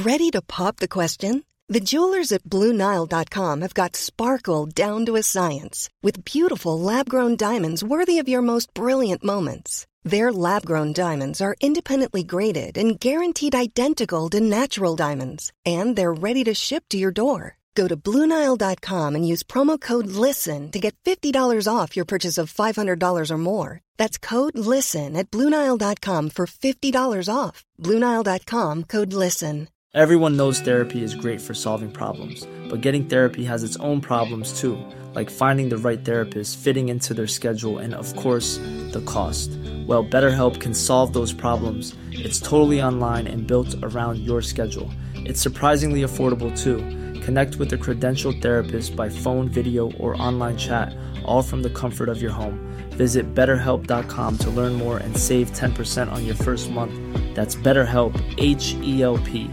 Ready to pop the question? The jewelers at BlueNile.com have got sparkle down to a science with beautiful lab-grown diamonds worthy of your most brilliant moments. Their lab-grown diamonds are independently graded and guaranteed identical to natural diamonds, and they're ready to ship to your door. Go to BlueNile.com and use promo code LISTEN to get $50 off your purchase of $500 or more. That's code LISTEN at BlueNile.com for $50 off. BlueNile.com, code LISTEN. Everyone knows therapy is great for solving problems, but getting therapy has its own problems too, like finding the right therapist, fitting into their schedule, and of course, the cost. Well, BetterHelp can solve those problems. It's totally online and built around your schedule. It's surprisingly affordable too. Connect with a credentialed therapist by phone, video, or online chat, all from the comfort of your home. Visit BetterHelp.com to learn more and save 10% on your first month. That's BetterHelp, H-E-L-P.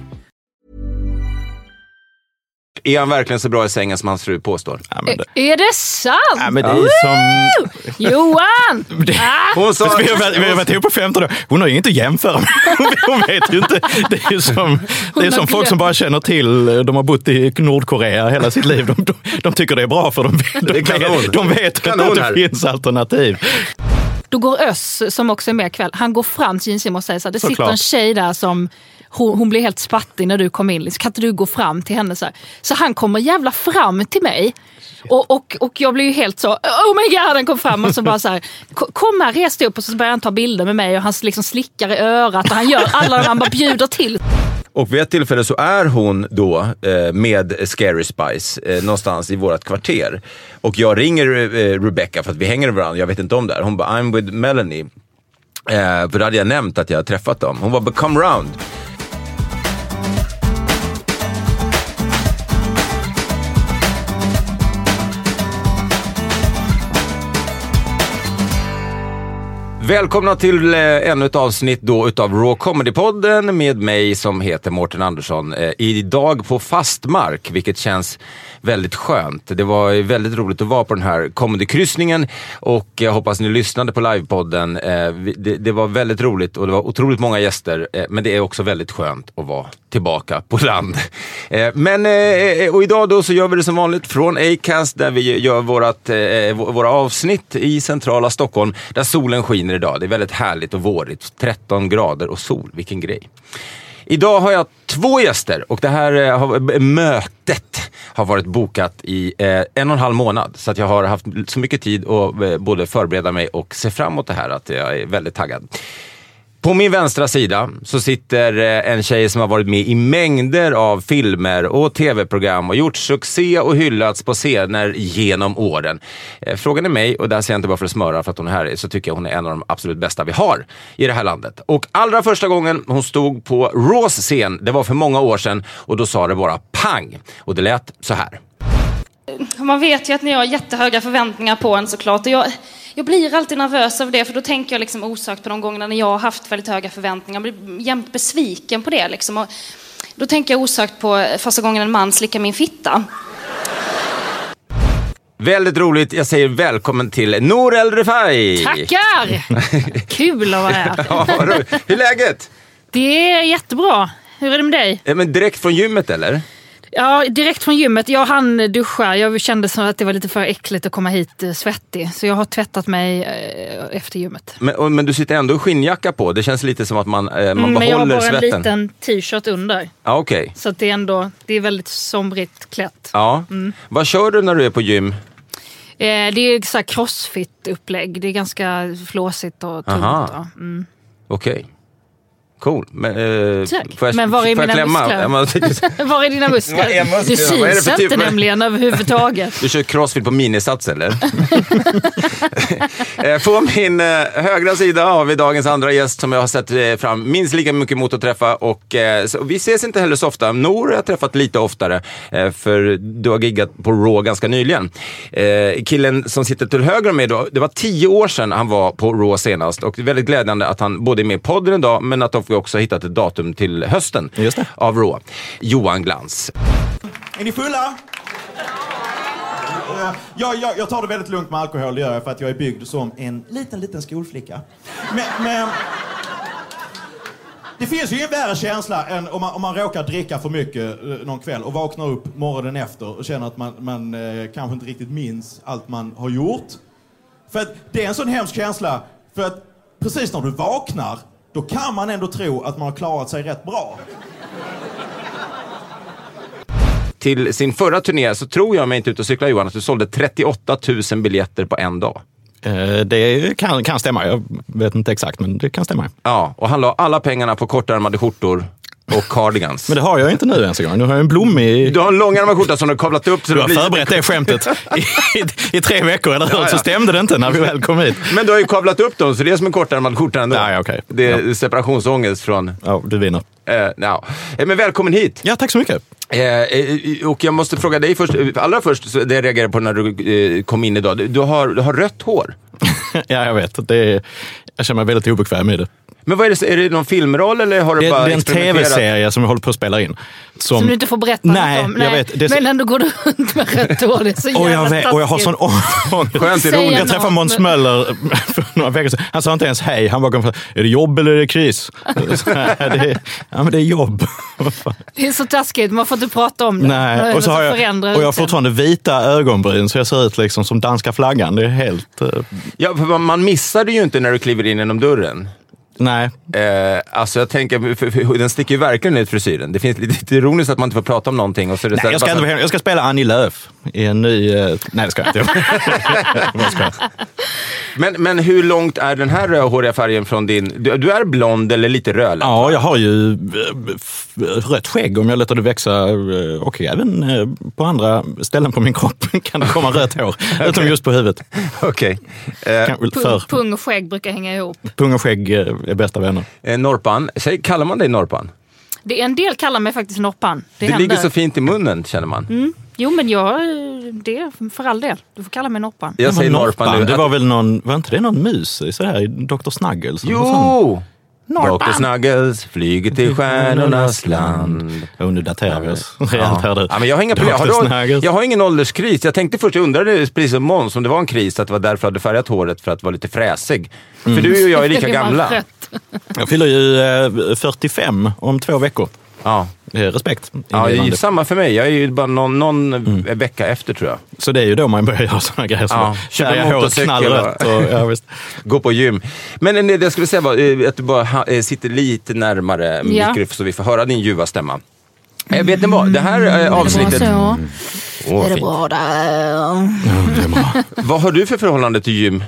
Är han verkligen så bra i sängen som hans fru påstår? Ja, men Är det sant? Ja, men det är som... Johan! Hon sa... Vi har varit ihop på 15 år. Hon har ju inte att jämföra med. Hon vet ju inte. Det är som folk som bara känner till. De har bott i Nordkorea hela sitt liv. De tycker det är bra för de vet att det finns alternativ. Då går Öss, som också är med ikväll, han går fram till Jim och säger så här, det sitter Såklart. en tjej där som hon blir helt spattig när du kom in. Kan inte du gå fram till henne så här? Så han kommer jävla fram till mig. Och jag blir ju helt så, oh my god, han kom fram och så bara så här, kom här, res dig upp, och så börjar han ta bilder med mig och han liksom slickar i örat och han gör alla, han bara bjuder till. Och vid ett tillfälle så är hon då med Scary Spice någonstans i vårt kvarter. Och jag ringer Rebecca för att vi hänger över varandra. Jag vet inte om det här. Hon bara, I'm with Melanie. För då hade jag nämnt att jag hade träffat dem. Hon bara, come round. Välkomna till ännu ett avsnitt då utav Raw Comedy-podden med mig som heter Mårten Andersson. Idag på fast mark, vilket känns väldigt skönt. Det var väldigt roligt att vara på den här comedy-kryssningen och jag hoppas ni lyssnade på livepodden. Det var väldigt roligt och det var otroligt många gäster, men det är också väldigt skönt att vara tillbaka på land. Och idag då så gör vi det som vanligt från Acast där vi gör våra avsnitt i centrala Stockholm där solen skiner idag. Det är väldigt härligt och vårigt. 13 grader och sol. Vilken grej. Idag har jag 2 gäster och det här mötet har varit bokat i 1,5 månad. Så att jag har haft så mycket tid att både förbereda mig och se fram emot det här att jag är väldigt taggad. På min vänstra sida så sitter en tjej som har varit med i mängder av filmer och tv-program och gjort succé och hyllats på scener genom åren. Frågan är mig, och där säger jag inte bara för att smöra för att hon är här, så tycker jag hon är en av de absolut bästa vi har i det här landet. Och allra första gången hon stod på Raws scen, det var för många år sedan, och då sa det bara pang. Och det lät så här. Man vet ju att ni har jättehöga förväntningar på en såklart. Och jag blir alltid nervös av det, för då tänker jag liksom osökt på de gångerna när jag har haft väldigt höga förväntningar. Jag blir jämt besviken på det liksom. Och då tänker jag osökt på första gången en man slickar min fitta. Väldigt roligt. Jag säger välkommen till Nour El Refai. Tackar! Kul att vara här. Ja, hur är läget? Det är jättebra. Hur är det med dig? Men direkt från gymmet eller? Ja, direkt från gymmet. Jag hann duscha. Jag kände så att det var lite för äckligt att komma hit svettig. Så jag har tvättat mig efter gymmet. Men du sitter ändå i skinnjacka på. Det känns lite som att man behåller svetten. Men jag har bara en liten t-shirt under. Ja, okej. Okay. Så att det är väldigt somrigt klätt. Ja. Vad kör du när du är på gym? Det är så här crossfit-upplägg. Det är ganska flåsigt och tungt. Okej. Cool. Men var är mina muskler? Var är dina muskler? Det syns inte nämligen överhuvudtaget. Du kör crossfit på minisats eller? På min högra sida har vi dagens andra gäst som jag har sett fram minst lika mycket mot att träffa. Och vi ses inte heller så ofta. Nour har jag träffat lite oftare för du har giggat på Raw ganska nyligen. Killen som sitter till höger med då, det var 10 år sedan han var på Raw senast. Och det är väldigt glädjande att han både är med i podden idag, men att vi också hittat ett datum till hösten av Raw. Johan Glans. Är ni fulla? Jag tar det väldigt lugnt med alkohol, det gör jag för att jag är byggd som en liten skolflicka. Det finns ju ingen värre känsla än om man råkar dricka för mycket någon kväll och vaknar upp morgonen efter och känner att man kanske inte riktigt minns allt man har gjort. För att det är en sån hemsk känsla, för att precis när du vaknar, då kan man ändå tro att man har klarat sig rätt bra. Till sin förra turné så tror jag mig inte ut och cykla, Johan, att du sålde 38 000 biljetter på en dag. Det kan stämma. Jag vet inte exakt, men det kan stämma. Ja, och han la alla pengarna på kortärmade skjortor och cardigans. Men det har jag inte nu ens en gång. Nu har jag en blommig... Du har en långärmad skjorta som du har kavlat upp. Så du har förberett det skämtet i 3 veckor, eller hur? Ja. Så stämde det inte när vi väl kom hit. Men du har ju kavlat upp dem, så det är som en kortärmad skjorta ändå. Ja, okay. Det är separationsångest från... Ja, du vinner. Men välkommen hit. Ja, tack så mycket. Och jag måste fråga dig först. Allra först, det jag reagerade på när du kom in idag. Du har rött hår. Ja, jag vet. Jag känner mig väldigt obekväm i det. Men vad är det? Är det någon filmroll eller har du bara det är en tv-serie som jag håller på att spela in. Som du inte får berätta något om. Jag vet. Men ändå går du runt med rätt hår. Det är så jävla och jag har sån ångest. Jag träffade Måns Möller för några veckor sedan. Han sa inte ens hej. Han bara, är det jobb eller är det kris? Men det är jobb. Det är så taskigt. Man får inte prata om det. Nej. Och jag har fortfarande vita ögonbryn så jag ser ut liksom som danska flaggan. Det är helt... Ja, för man missar det ju inte när du kliver in genom dörren. Nej. Alltså jag tänker, den sticker ju verkligen ut frisyren. Det finns lite ironiskt att man inte får prata om någonting. Och så nej, jag ska spela Annie Lööf i en ny... nej, det ska jag inte. Men hur långt är den här rödhåriga färgen från din... Du är blond eller lite röd? Ja, jag har ju rött skägg om jag låter det växa. Och även på andra ställen på min kropp kan det komma rött hår. Okay. Utom just på huvudet. Okej. Pung och skägg brukar hänga ihop. Pung och skägg är bästa vänner. Norpan. Kallar man dig Norpan? Det är en del kallar mig faktiskt Norpan. Det ligger så fint i munnen, känner man. Mm. Jo, men det för all del. Du får kalla mig Norpan. Jag säger Norpan nu. Det var väl var inte det någon mus så här i Dr. Snuggles? Jo! Dr. Snuggles flyger till stjärnornas land. Nu daterar vi oss. Ja, men jag har inga problem. Jag har ingen ålderskris. Jag tänkte först, jag undrade precis som Måns om det var en kris att det var därför jag hade färgat håret för att vara lite fräsig. För du och jag är lika gamla. Jag fyller ju 45 om 2 veckor. Ja. Respekt. Ja, det är ju samma för mig. Jag är ju bara någon vecka efter, tror jag. Så det är ju då man börjar göra såna grejer som köra håret knallrött och gå på gym. Men det jag skulle säga var att du bara sitter lite närmare mikrofon så vi får höra din ljuva stämma. Vet ni vad? Det här avsnittet... Är det bra där? Det är bra. Vad har du för förhållande till gym?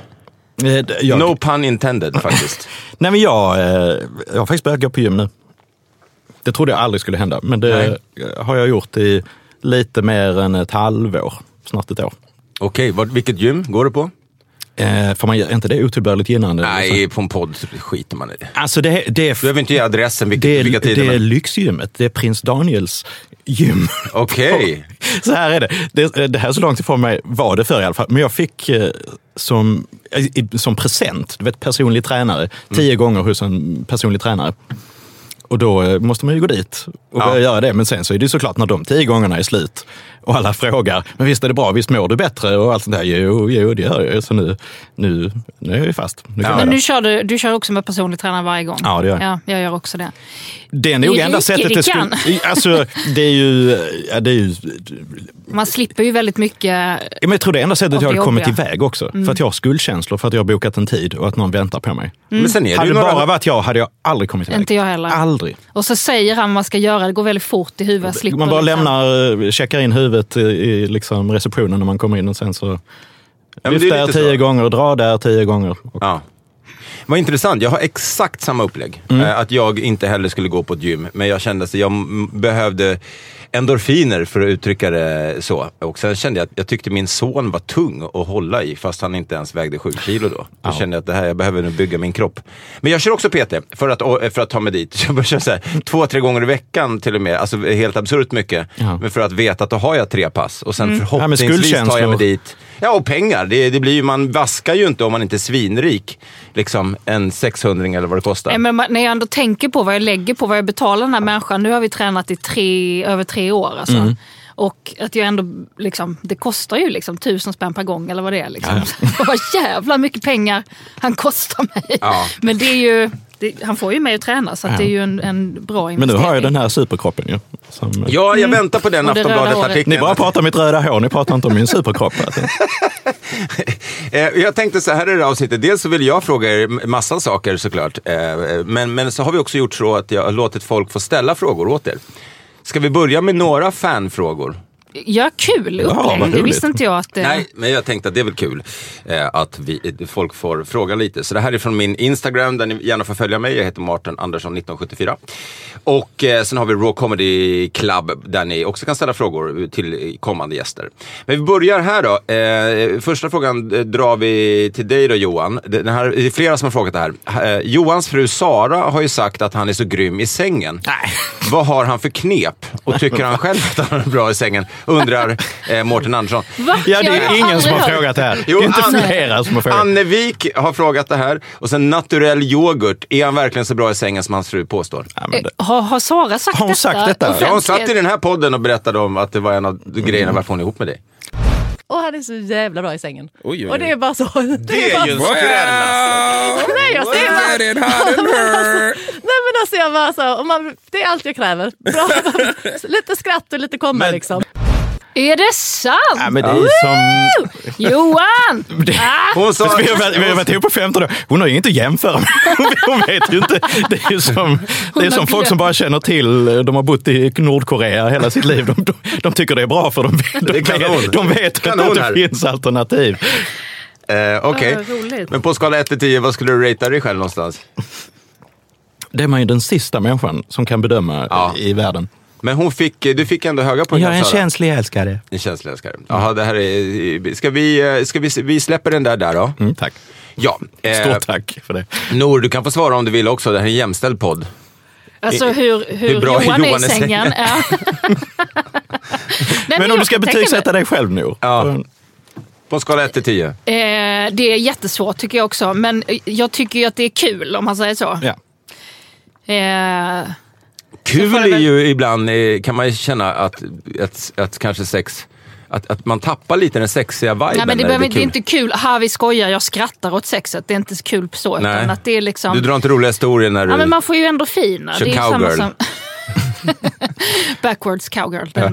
No pun intended, faktiskt. Nej, men jag har faktiskt börjat gå på gym nu. Det trodde jag aldrig skulle hända, men det har jag gjort i lite mer än ett halvår, snart ett år. Okej, vilket gym går du på? Får man inte det otillbörligt gynnande? Nej, på en podd skiter man i det. Alltså du behöver inte ge adressen, vilka tider. Det är lyxgymmet, det är Prins Daniels gym. Okej. Så här är det. Det här är så långt ifrån mig var det för i alla fall. Men jag fick som present, du vet, personlig tränare, 10 gånger hos en personlig tränare. Och då måste man ju gå dit och börja göra det. Men sen så är det såklart när de 10 gångerna är slut och alla frågar, men visst är det bra, visst mår du bättre och allt sånt där. Jo, det gör jag. Så nu är jag ju fast. Men du kör också med personlig tränare varje gång? Ja, det gör jag. Ja, jag gör också det. Det är nog enda sättet det skulle... Alltså, det är ju... Man slipper ju väldigt mycket. Men jag tror det enda sättet jag har kommit iväg också. För att jag har skuldkänslor, för att jag har bokat en tid och att någon väntar på mig. Men sen är det hade bara varit hade jag aldrig kommit iväg. Inte jag heller. Aldrig. Och så säger han vad man ska göra, det går väldigt fort i huvudet. Man bara checkar in huvudet i liksom receptionen när man kommer in och sen så lyft där 10 gånger och dra där 10 gånger. Ja. Vad intressant, jag har exakt samma upplägg. Att jag inte heller skulle gå på ett gym, men jag kände att jag behövde endorfiner för att uttrycka det så. Och sen kände jag att jag tyckte min son var tung att hålla i, fast han inte ens vägde 7 kilo då. Då kände jag att jag behöver nu bygga min kropp. Men jag kör också PT för att ta mig dit. Jag börjar köra så här 2-3 gånger i veckan till och med. Alltså helt absurt mycket. Men för att veta att då har jag 3 pass. Och sen förhoppningsvis tar jag mig dit. Ja, och pengar. Det blir ju, man vaskar ju inte om man inte är svinrik. Liksom en 600 eller vad det kostar. Men när jag ändå tänker på vad jag lägger på, vad jag betalar den här människan. Nu har vi tränat i över 3 år alltså. Och att jag ändå liksom, det kostar ju liksom 1000 spänn per gång eller vad det är liksom. Vad jävla mycket pengar han kostar mig. Ja. Men det är ju han får ju mig att träna, så att det är ju en bra investering. Men nu har jag den här superkroppen ju. Ja, jag väntar på den Aftonbladet-artikeln. Ni bara pratar om mitt röda hår, ni pratar inte om min superkropp. Jag tänkte så här i det avsnittet. Dels så vill jag fråga er massa saker såklart. Men så har vi också gjort så att jag har låtit folk få ställa frågor åt er. Ska vi börja med några fanfrågor? Ja, kul upplägg. Det visste inte jag att... Nej, men jag tänkte att det är väl kul att folk får fråga lite. Så det här är från min Instagram där ni gärna får följa mig. Jag heter Mårten Andersson 1974. Och sen har vi Raw Comedy Club där ni också kan ställa frågor till kommande gäster. Men vi börjar här då. Första frågan drar vi till dig då, Johan. Det är flera som har frågat det här. Johans fru Sara har ju sagt att han är så grym i sängen. Nej. Vad har han för knep? Och tycker han själv att han är bra i sängen? Undrar Mårten Andersson. Va? Ja, det är ingen som har frågat det här. Jo, det är inte flera som har frågat. Annevik har frågat det här. Och sen naturell yoghurt. Är han verkligen så bra i sängen som hans fru påstår? Ja, har Sara sagt har hon sagt detta? Ja, hon satt i den här podden och berättade om att det var en av grejerna varför hon är ihop med dig. Och han är så jävla bra i sängen. Oj. Och det är bara så. Det är ju en skräll. Nej, jag ser bara... Nej, men alltså jag bara så. Det är allt jag kräver. Bra. Lite skratt och lite komma liksom. Är det sant? Ja, men det är som... Johan! Hon sa... Vi har varit ihop på 15 år. Hon har ju inte att jämföra med. Hon vet ju inte. Det är som folk som bara känner till. De har bott i Nordkorea hela sitt liv. De tycker det är bra för de vet att det finns alternativ. Okej. Men på skala 1-10, vad skulle du ratea dig själv någonstans? Det är man ju den sista människan som kan bedöma i världen. Men du fick ändå höga poäng. Jag är en känslig älskare. En känslig älskare. Jaha, det här är... Ska vi släpper den där då? Tack. Ja. Stort tack för det. Nor, du kan få svara om du vill också. Det här är en jämställd podd. Alltså hur bra Johan är i sängen. Men om du ska betygsätta dig själv nu. Ja. På skala 1-10. Det är jättesvårt tycker jag också. Men jag tycker ju att det är kul om man säger så. Ja. Kul är ju ibland, kan man känna att kanske sex, att man tappar lite den sexiga viben. Nej, men det är inte kul. Vi skojar, jag skrattar åt sexet. Det är inte så kul på så. Utan att det är liksom... Du drar inte roliga historier när du... Ja, men man får ju ändå fina. Det är cowgirl. samma som... Backwards cowgirl. Den är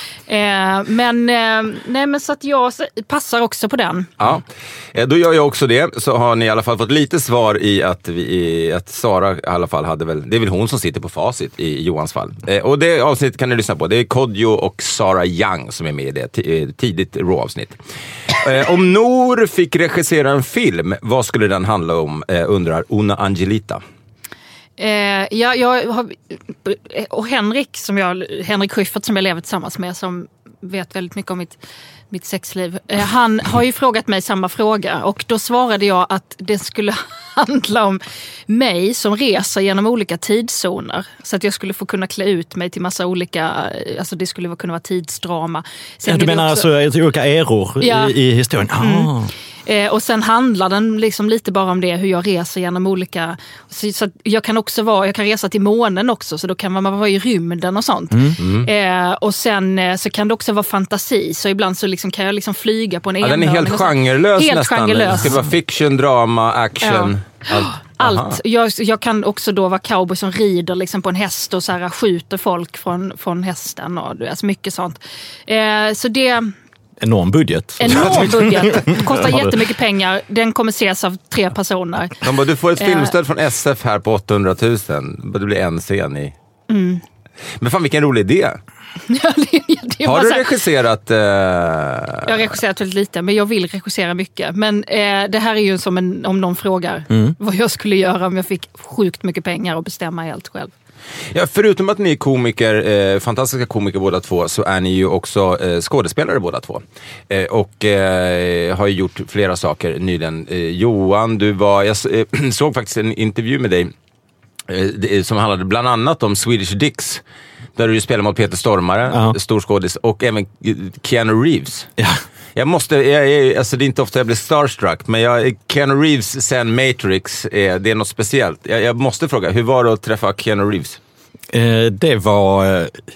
med. Men så att jag passar också på den. Ja, då gör jag också det. Så har ni i alla fall fått lite svar i att Sara i alla fall hade väl... Det är väl hon som sitter på facit i Johans fall. Och det avsnittet kan ni lyssna på. Det är Kodjo och Sara Young som är med i det tidigt Raw-avsnitt. Om Nor fick regissera en film, vad skulle den handla om? Undrar Angelita. Jag har, och Henrik Schyffert som jag lever tillsammans med, som vet väldigt mycket om mitt sexliv. Han har ju frågat mig samma fråga och då svarade jag att det skulle handla om mig som reser genom olika tidszoner. Så att jag skulle få kunna klä ut mig till massa olika, alltså det skulle kunna vara tidsdrama. Sen du menar också, alltså olika eror i historien? Och sen handlar den liksom lite bara om det, hur jag reser genom olika... Så jag kan resa till månen också, så då kan man vara i rymden och sånt. Och sen så kan det också vara fantasi, så ibland så liksom kan jag liksom flyga på en enhörning. Den är helt genrelös nästan. Genrelös. Det ska vara fiction, drama, action... Allt. Jag kan också då vara cowboy som rider liksom på en häst och så här skjuter folk från hästen och alltså mycket sånt. Så det... Enorm budget. Kostar jättemycket pengar. Den kommer ses av 3 personer. Du får ett filmstöd från SF här på 800 000. Det blir en scen i. Men fan, vilken rolig idé. Har du regisserat? Jag har regisserat väldigt lite, men jag vill regissera mycket. Men det här är ju som om någon frågar vad jag skulle göra om jag fick sjukt mycket pengar och bestämma helt själv. Ja, förutom att ni är komiker, fantastiska komiker båda två, så är ni ju också skådespelare båda två. Och har ju gjort flera saker nyligen. Johan, jag såg faktiskt en intervju med dig som handlade bland annat om Swedish Dicks, där du spelar mot Peter Stormare, stor skådis, och även Keanu Reeves. Ja. Alltså det är inte ofta jag blir starstruck, men Keanu Reeves sen Matrix, det är något speciellt. Jag måste fråga, hur var det att träffa Keanu Reeves?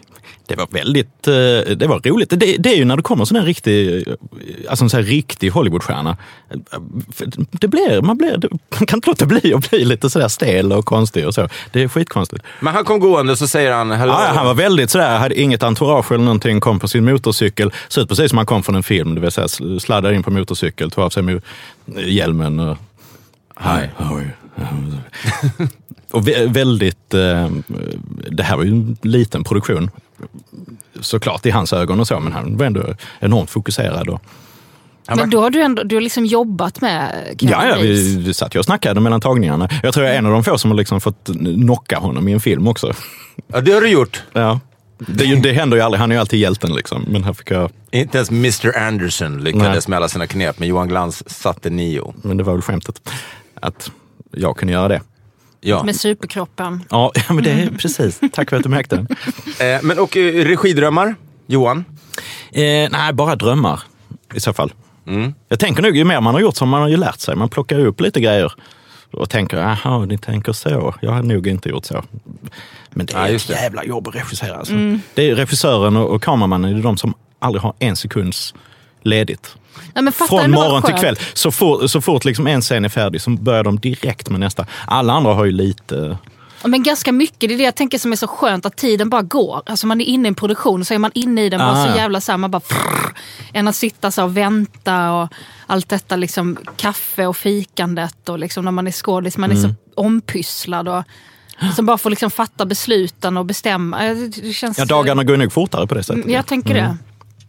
Det var väldigt, det var roligt. Det är ju när det kommer sån här riktig Hollywoodstjärna. Man kan inte låta bli att bli lite sådär stel och konstig och så. Det är skitkonstigt. Men han kom gående så säger han hello. Ja, han var väldigt sådär, hade inget entourage eller någonting, kom på sin motorcykel. Så ut precis som han kom från en film, det vill säga sladdade in på motorcykel, tog av sig hjälmen och hi, how are you? Och väldigt, det här var ju en liten produktion såklart i hans ögon och så, men han var ändå enormt fokuserad. Och men då har du har liksom jobbat med Ja, vi satt ju och snackade mellan tagningarna. Jag tror jag är en av de få som har liksom fått knocka honom i en film också. Ja, det har du gjort. Ja. Det händer ju aldrig, han är ju alltid hjälten liksom. Men här fick jag... Inte ens Mr. Anderson lyckades med alla sina knep, men Johan Glans satte 9. Men det var väl skämtet att jag kunde göra det. Ja. Med superkroppen. Ja, men det är precis. Tack för att du märkte det. Men och regidrömmar, Johan? Nej, bara drömmar i så fall. Mm. Jag tänker nog, ju mer man har gjort så man har ju lärt sig. Man plockar upp lite grejer och tänker, aha, ni tänker så. Jag har nog inte gjort så. Men det är ett jävla jobb att regissera. Alltså. Det är regissören och kameramannen, det är de som aldrig har en sekunds ledigt. Ja, men från morgon till kväll. Så fort liksom en scen är färdig så börjar de direkt med nästa. Alla andra har ju lite... Ja, men ganska mycket, det är det jag tänker som är så skönt, att tiden bara går. Alltså man är inne i en produktion så är man inne i den bara så jävla samma, bara än att sitta så och vänta och allt detta liksom, kaffe och fikandet och liksom när man är skådis, man är så ompysslad och så bara får liksom fatta besluten och bestämma. Det känns... Ja, dagarna går nog fortare på det sättet. Jag tänker det.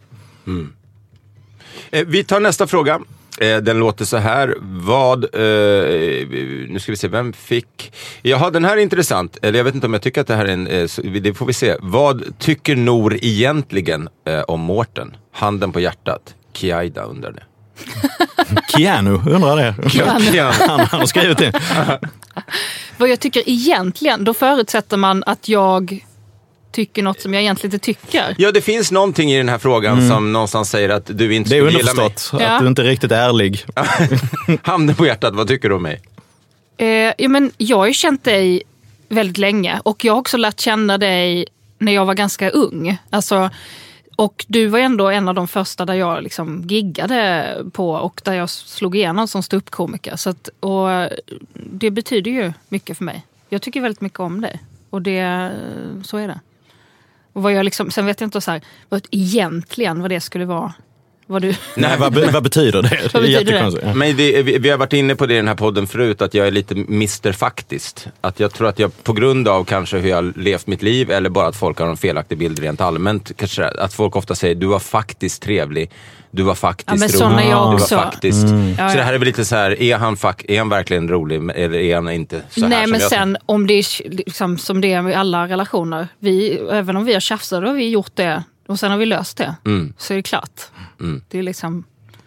Vi tar nästa fråga. Den låter så här. Nu ska vi se, vem fick... Jaha, den här är intressant. Eller jag vet inte om jag tycker att det här är en... det får vi se. Vad tycker Nor egentligen om Mårten? Handen på hjärtat. Kiaida undrar det. Keanu undrar det. Han har skrivit det. Vad jag tycker egentligen, då förutsätter man att jag tycker något som jag egentligen inte tycker. Ja, det finns någonting i den här frågan som någonstans säger att du inte skulle gilla mig. Det är underförstått, att du inte är riktigt ärlig. Handen på hjärtat, vad tycker du om mig? Men jag har ju känt dig väldigt länge och jag har också lärt känna dig när jag var ganska ung. Alltså, och du var ändå en av de första där jag liksom giggade på och där jag slog igenom som ståuppkomiker. Så att, och det betyder ju mycket för mig. Jag tycker väldigt mycket om dig. Och så är det. Och vad jag liksom, sen vet jag inte så här, vad det skulle vara. Nej, vad betyder det? Vad betyder det? Men vi har varit inne på det i den här podden förut, att jag är lite Mr. Faktiskt. Att jag tror att jag på grund av kanske hur jag har levt mitt liv, eller bara att folk har en felaktig bild rent allmänt, kanske att folk ofta säger du var faktiskt trevlig, du var faktiskt rolig, du var faktiskt. Så det här är väl lite så här, är han verkligen rolig eller är han inte så här? Nej, men sen om det är liksom, som det är i alla relationer, även om vi har tjafsat, då har vi gjort det och sen har vi löst det. Så är det klart. Det är liksom...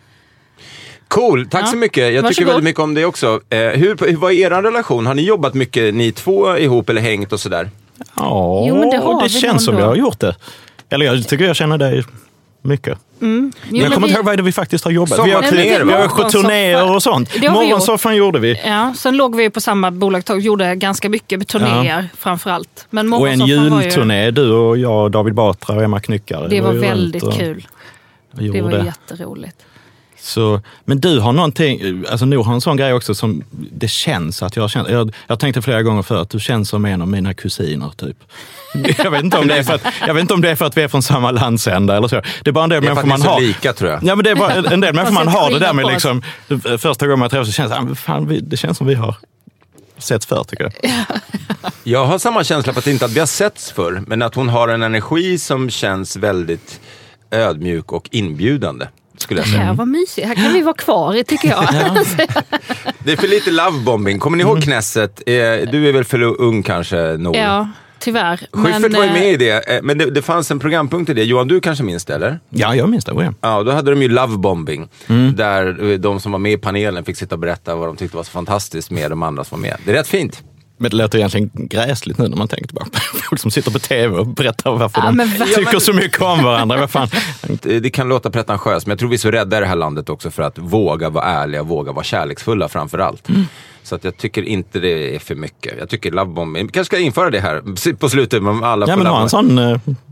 Cool, tack så mycket. Jag tycker väldigt mycket om det också. Hur var er relation? Har ni jobbat mycket, ni två ihop, eller hängt och sådär? Ja, jo, men det känns som jag har gjort det. Eller jag tycker jag känner dig mycket. Jag kommer inte ihåg vad det vi faktiskt har jobbat. Vi har på turnéer och sånt. Morgonsoffan gjorde vi. Ja, sen låg vi på samma bolag och gjorde ganska mycket turnéer framförallt. Men och en julturné, du och jag, David Batra och Emma Knyckare. Det var väldigt kul. Det var jätteroligt. Så, men du har någonting, alltså Nor har en sån grej också som det känns att jag känner. Jag tänkte flera gånger för att du känns som en av mina kusiner typ. Jag vet inte om det är för att vi är från samma landsända eller så. Det är bara en del människor man har. Lika, tror jag. Ja, men det är bara en del människor man har det där med liksom, första gången man träffas så känns det, fan, det känns som vi har setts för, tycker jag. Jag har samma känsla, för att inte att vi har setts för, men att hon har en energi som känns väldigt ödmjuk och inbjudande. Det här var mysigt. Här kan vi vara kvar i, tycker jag. Det är för lite lovebombing. Kommer ni ihåg Knesset? Du är väl för ung kanske, Nor? Ja, tyvärr. Schyffert var ju med i det. Men det fanns en programpunkt i det. Johan, du kanske minns det, eller? Ja, jag minns det. Ja, då hade de ju lovebombing. Där de som var med i panelen fick sitta och berätta vad de tyckte var så fantastiskt med de andra som var med. Det är rätt fint. Men det låter egentligen gräsligt nu när man tänker tillbaka. Folk som sitter på tv och berättar varför de tycker så mycket om varandra. Vad fan? Det kan låta pretentiöst, men jag tror vi är så rädda i det här landet också för att våga vara ärliga, våga vara kärleksfulla framför allt. Så att jag tycker inte det är för mycket. Jag tycker lovebombing, vi kanske ska införa det här på slutet med alla. Ja, men ha en sån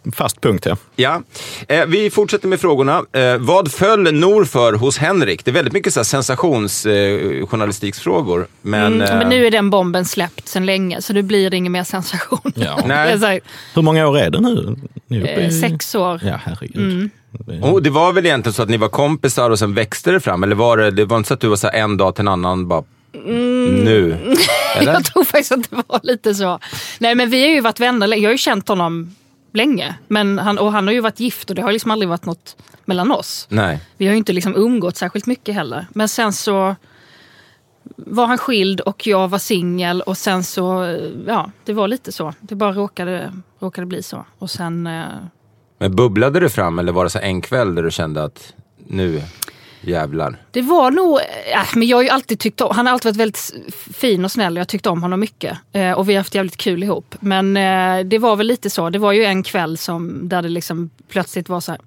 fast punkt. Ja. Vi fortsätter med frågorna. Vad föll Nor för hos Henrik? Det är väldigt mycket så här sensationsjournalistiksfrågor. Men nu är den bomben släppt sedan länge, så det blir ingen mer sensation. Ja. Nej. Hur många år är det nu? 6 år. Ja, herregud. Det var väl egentligen så att ni var kompisar och sen växte det fram? Eller var det var inte så att du var så här en dag till en annan bara nu? Eller? Jag tror faktiskt att det var lite så. Nej, men vi har ju varit vänner. Jag har ju känt honom länge. Men han har ju varit gift och det har liksom aldrig varit något mellan oss. Nej. Vi har ju inte liksom umgått särskilt mycket heller. Men sen så var han skild och jag var singel. Och sen så, ja, det var lite så. Det bara råkade bli så. Och sen... Men bubblade det fram eller var det så en kväll där du kände att nu jävlar? Det var nog, men jag har ju alltid tyckt om, han har alltid varit väldigt fin och snäll och jag tyckte om honom mycket. Och vi har haft jävligt kul ihop. Men det var väl lite så, det var ju en kväll där det liksom plötsligt var så här,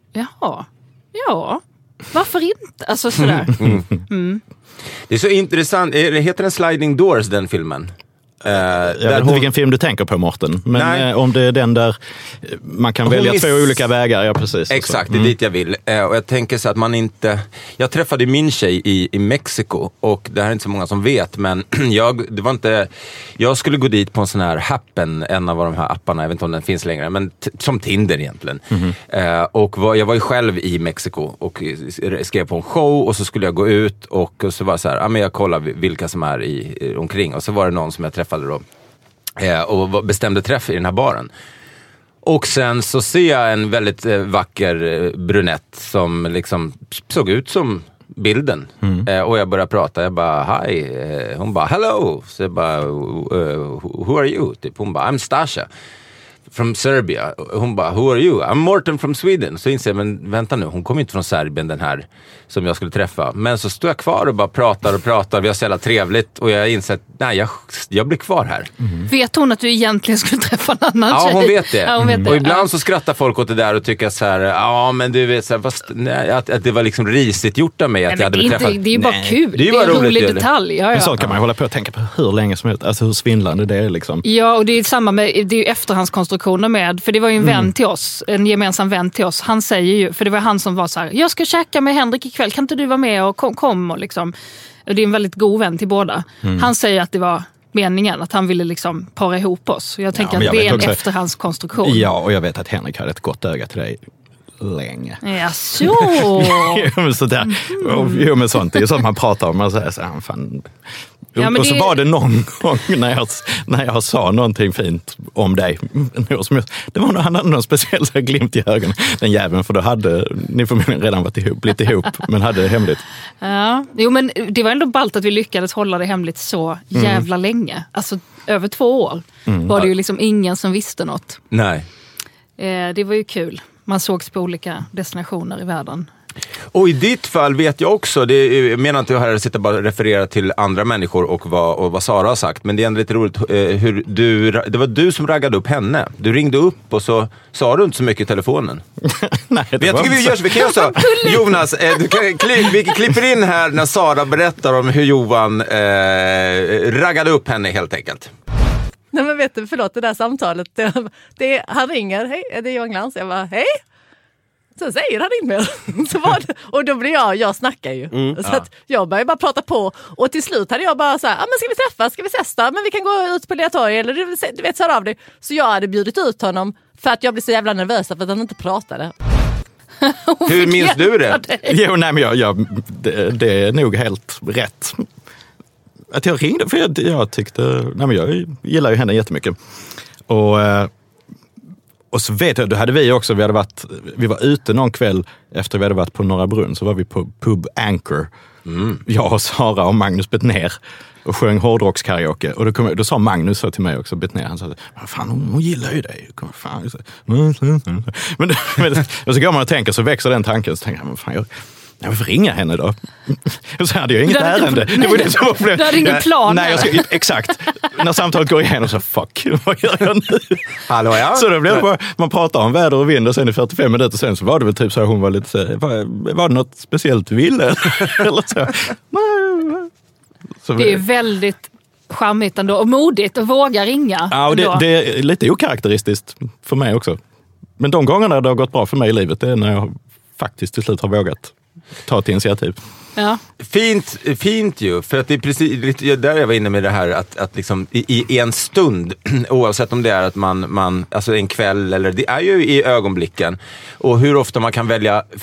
ja, varför inte? Alltså sådär. Det är så intressant, heter den Sliding Doors den filmen? Jag vet inte vilken film du tänker på, Morten. Men om det är den där man kan välja 2 olika vägar. Ja, precis. Exakt, det är dit jag vill. Och jag tänker så att man inte... Jag träffade min tjej i Mexiko. Och det här är inte så många som vet. Men jag skulle gå dit på en sån här Happen. En av de här apparna. Jag vet inte om den finns längre. Men som Tinder egentligen. Och jag var ju själv i Mexiko. Och skrev på en show. Och så skulle jag gå ut. Och så var det så här. Men jag kollar vilka som är omkring. Och så var det någon som jag träffade då, och bestämde träff i den här baren. Och sen så ser jag en väldigt vacker brunett som liksom såg ut som bilden. Och jag börjar prata, jag bara hi, hon bara hello, så jag bara who are you? Typ, hon bara I'm Stasha from Serbia. Hon bara who are you? I'm Morten from Sweden. Så inser jag, men vänta nu, hon kommer inte från Serbien den här som jag skulle träffa. Men så står jag kvar och bara pratar. Vi har så jävla trevligt och jag inser att nej, jag blir kvar här. Vet hon att du egentligen skulle träffa en annan tjej? Ja, hon vet det. Ja, hon vet det. Och ibland så skrattar folk åt det där och tycker så här, ja men du vet så här, att det var liksom risigt gjort av mig att jag hade beträffat. Det är ju bara kul. Det är ju en rolig detalj. Ja. Men så kan man hålla på och tänka på hur länge som helst. Alltså hur svindlande det är liksom. Ja, och det är samma med, det är ju efterhandskonstruktioner med, för det var ju en vän till oss, en gemensam vän till oss. Han säger ju, för det var han som var så här, jag ska käka med Henrik ikväll, kan inte du vara med och kom och liksom. Och det är en väldigt god vän till båda. Han säger att det var meningen, att han ville liksom para ihop oss. Jag tänker att det är en efterhandskonstruktion. Ja, och jag vet att Henrik hade ett gott öga till dig länge. Ja, så. Jo, men sånt. Det är sånt man pratar om. Man säger så här, fan. Ja, och så var det någon gång när jag sa någonting fint om dig. Det var han hade någon speciell glimt i ögonen. Den jäveln, för då hade ni förmodligen redan blivit ihop, men hade det hemligt. Ja, jo, men det var ändå ballt att vi lyckades hålla det hemligt så jävla länge. Alltså över 2 år var det ju liksom ingen som visste något. Nej. Det var ju kul. Man sågs på olika destinationer i världen. Och i ditt fall vet jag också, jag menar inte att jag sitter bara referera till andra människor och vad Sara har sagt, men det är ändå lite roligt hur det var du som raggade upp henne. Du ringde upp och så sa du inte så mycket i telefonen. Nej, jag tycker vi gör så, vi kan göra så. Jonas, vi klipper in här när Sara berättar om hur Johan raggade upp henne helt enkelt. Nej, men vet du, förlåt, det där samtalet, han ringer, hej, är det Johan Glans? Jag bara, hej. Sen säger han inte mer. Så var det. Och då blir jag snackar ju. Så att jag börjar bara prata på. Och till slut hade jag bara så här, men ska vi träffas, ska vi testa? Men vi kan gå ut på Lilla torg, eller du vet, så hör av dig. Så jag hade bjudit ut honom för att jag blev så jävla nervös för att han inte pratade. Hur minns du det? Jo, nej, men det är nog helt rätt. Att jag ringde, för jag tyckte, nej, men jag gillar ju henne jättemycket. Och så vet jag, då hade vi också, vi var ute någon kväll efter vi hade varit på Norra Brunn, så var vi på Pub Anchor. Jag och Sara och Magnus Bettner och sjöng hårdrockskaraoke. Och då sa Magnus så till mig också, Bettner, han sa, fan hon gillar ju dig. Fan. Men och så går man och tänker, så växer den tanken, så tänker jag, men fan, varför ringa henne då? Och så hade jag inget ärende. Det var det som var du hade ingen plan. Nej, exakt. När samtalet går igenom så, fuck, vad gör jag nu? Hallå, ja. Så då blev det bara, man pratar om väder och vind och sen i 45 minuter sen så var det väl typ så här, hon var lite så, var det något speciellt du ville? Eller så. Det är väldigt charmigt ändå och modigt att våga ringa. Ja, och det är lite okaraktäristiskt för mig också. Men de gångerna det har gått bra för mig i livet, det är när jag faktiskt till slut har vågat ta ett initiativ. Ja. Fint ju, för att det är precis där jag var inne med det här att liksom i en stund, oavsett om det är att man alltså en kväll eller det är ju i ögonblicken, och hur ofta man kan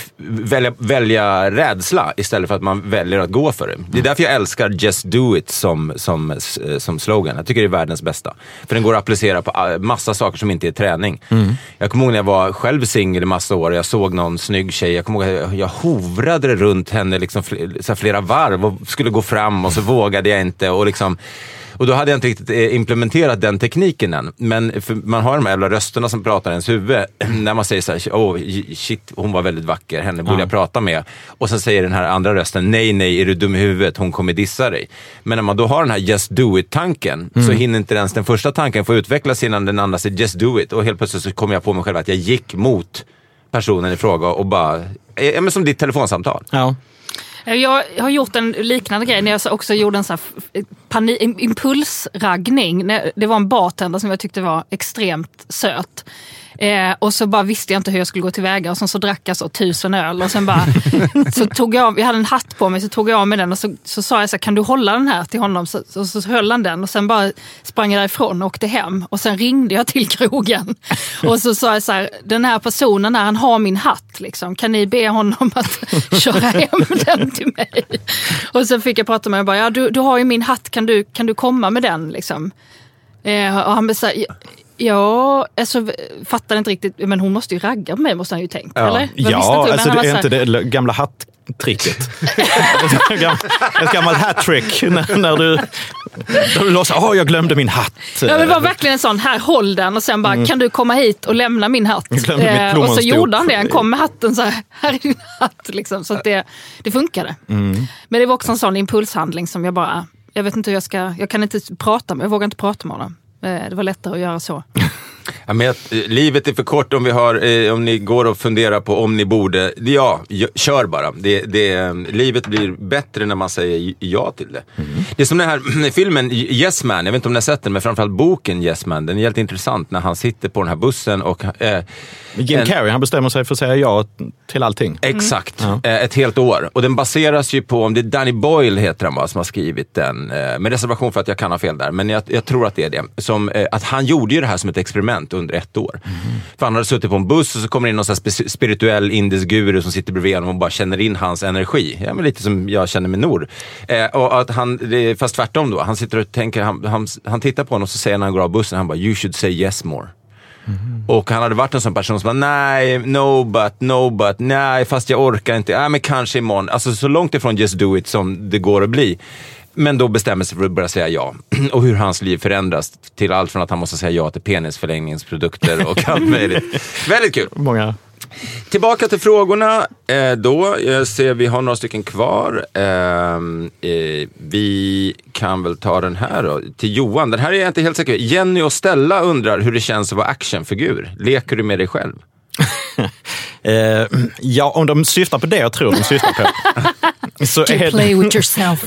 välja rädsla istället för att man väljer att gå för det. Det är därför jag älskar Just Do It som slogan. Jag tycker det är världens bästa. För den går att applicera på massa saker som inte är träning. Jag kommer ihåg när jag var själv singel i massa år och jag såg någon snygg tjej. Jag kommer ihåg att jag hovrade runt henne liksom flera varv och skulle gå fram och så vågade jag inte och då hade jag inte riktigt implementerat den tekniken än. Men för man har de här jävla rösterna som pratar i ens huvud när man säger så här: shit, hon var väldigt vacker, henne borde jag prata med. Och så säger den här andra rösten: nej, är du dum i huvudet, hon kommer dissa dig. Men när man då har den här just do it-tanken så hinner inte ens den första tanken få utvecklas innan den andra säger just do it. Och helt plötsligt så kommer jag på mig själv att jag gick mot personen i fråga och bara, men som ditt telefonsamtal. Ja. Jag har gjort en liknande grej när jag också gjorde en sån här impulsraggning. Det var en bartender som jag tyckte var extremt söt. Och så bara visste jag inte hur jag skulle gå tillväga, och så drack jag så 1000 öl och sen bara så tog jag hade en hatt på mig, så tog jag av mig den och så sa jag så här: kan du hålla den här till honom? Så höll han den och sen bara sprang jag därifrån och åkte hem, och sen ringde jag till krogen och så sa jag så här: den här personen när han har min hatt liksom, kan ni be honom att köra hem den till mig? Och sen fick jag prata med honom och bara, du har ju min hatt, kan du komma med den liksom? Och han bara så här, ja, alltså fattar inte riktigt, men hon måste ju ragga på mig, måste han ju tänkt, eller? Ja, alltså det är inte det gamla hatttricket. Ett gammalt hat-trick när du låtsas, jag glömde min hatt. Ja, det var verkligen en sån, här, håll den, och sen bara, kan du komma hit och lämna min hatt? Och så gjorde han det, han kom med hatten så här är din hatt liksom, så att det funkade. Men det var också en sån impulshandling som jag vet inte hur jag kan inte prata med, jag vågar inte prata med honom. Det var lättare att göra så. Ja, men livet är för kort om ni går och funderar på om ni borde. Kör bara. Livet blir bättre när man säger ja till det. Det är som den här filmen Yes Man. Jag vet inte om ni har sett den, men framförallt boken Yes Man. Den är helt intressant när han sitter på den här bussen och Jim Carrey, han bestämmer sig för att säga ja till allting. Exakt, ett helt år. Och den baseras ju på, om det är Danny Boyle heter han, som har skrivit den, med reservation för att jag kan ha fel där, men jag tror att det är det. Som, att han gjorde ju det här som ett experiment under 1 år. För han hade suttit på en buss och så kommer in någon sån här spirituell indisk guru som sitter bredvid honom och bara känner in hans energi. Ja, men lite som jag känner med Nor. Och att fast tvärtom då, han sitter och tänker, han tittar på honom och så säger när han går av bussen, han bara, you should say yes more. Och han hade varit en sån person som bara, nej, no but, nej, fast jag orkar inte, men kanske imorgon. Alltså så långt ifrån just do it som det går att bli. Men då bestämmer sig för att börja säga ja. Och hur hans liv förändras till allt från att han måste säga ja till penisförlängningsprodukter och allt möjligt. Väldigt kul. Många. Tillbaka till frågorna. Då ser vi har några stycken kvar. Vi kan väl ta den här då, till Johan. Den här är jag inte helt säker. Jenny och Stella undrar hur det känns att vara actionfigur. Leker du med dig själv? Ja, om de syftar på det jag tror de syftar på. Så you play with yourself.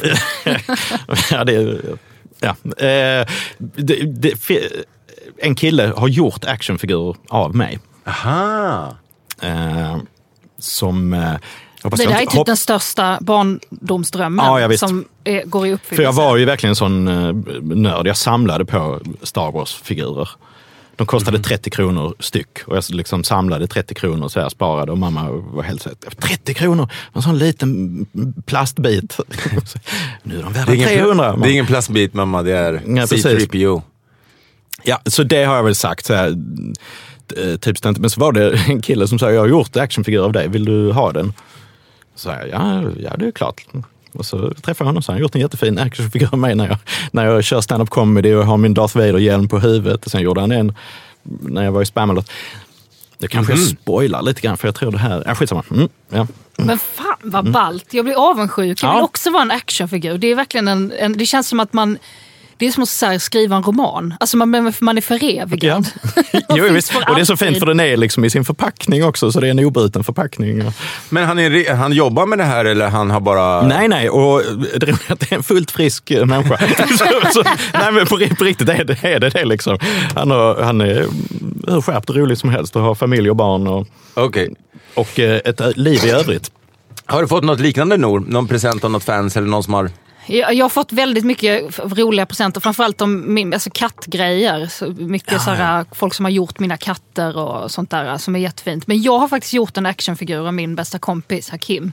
En kille har gjort actionfigurer av mig. Aha. Som... Det här är typ den största barndomsdrömmen som går i uppfyllelse. För jag var ju verkligen en sån nörd. Jag samlade på Star Wars-figurer. De kostade 30 kronor styck. Och jag liksom samlade 30 kronor så jag sparade. Och mamma var helt så här, 30 kronor? En sån liten plastbit. Nu är de värda 300. Det är ingen plastbit, mamma. Det är C-3PO. Ja, så det har jag väl sagt så här, typ inte. Men så var det en kille som sa, jag har gjort actionfigur av dig, vill du ha den? Så ja, det är klart. Och så träffade jag honom och så han gjort en jättefin actionfigur av mig när jag kör stand-up comedy och har min Darth Vader-hjälm på huvudet. Och sen gjorde han en när jag var i Spamalot. Det kanske jag spoilar lite grann, för jag tror det här... skitsamma. Ja. Men fan vad ballt. Jag blir avundsjuk. Jag vill också vara en actionfigur. Det är verkligen det känns som att man... Det är som att så här, skriva en roman. Alltså man är förevigad. Ja. Jo, visst. Och det är så fint för den är liksom i sin förpackning också, så det är en obruten förpackning. Men han jobbar med det här eller han har bara... Nej, och det är att det är en fullt frisk människa. Nej, men på riktigt är det liksom. Han är hur skärpt och rolig som helst och har familj och barn och ett liv i övrigt. Har du fått något liknande, Nor? Någon present av något fans eller någon som har... Jag har fått väldigt mycket roliga presenter, framförallt alltså kattgrejer. Så mycket såhär, folk som har gjort mina katter och sånt där som är jättefint. Men jag har faktiskt gjort en actionfigur av min bästa kompis Hakim.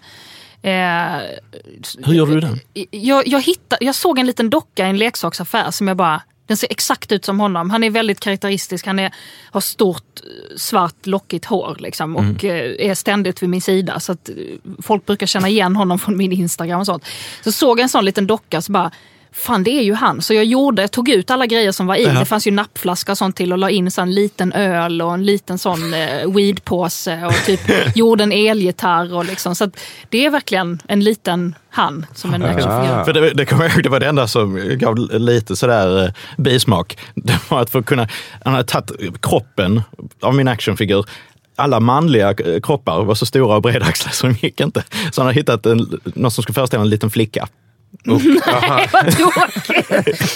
Hur gör du den? Jag såg en liten docka i en leksaksaffär som den ser exakt ut som honom. Han är väldigt karaktäristisk. Han har stort svart lockigt hår liksom, och är ständigt vid min sida. Så att folk brukar känna igen honom från min Instagram och sånt. Så såg jag en sån liten docka så bara, fan det är ju han. Så jag tog ut alla grejer som var i. Det fanns ju nappflaska och sånt till och la in så en liten öl och en liten sån weedpåse och typ gjorde en elgitarr och liksom. Så att det är verkligen en liten han som en actionfigur. För det kommer jag ihåg, det var det enda som gav lite sådär bismak. Det var att han hade tagit kroppen av min actionfigur. Alla manliga kroppar var så stora och breda axlar så de gick inte. Så han hade hittat något som skulle föreställa en liten flicka. Nej, vad tråkigt.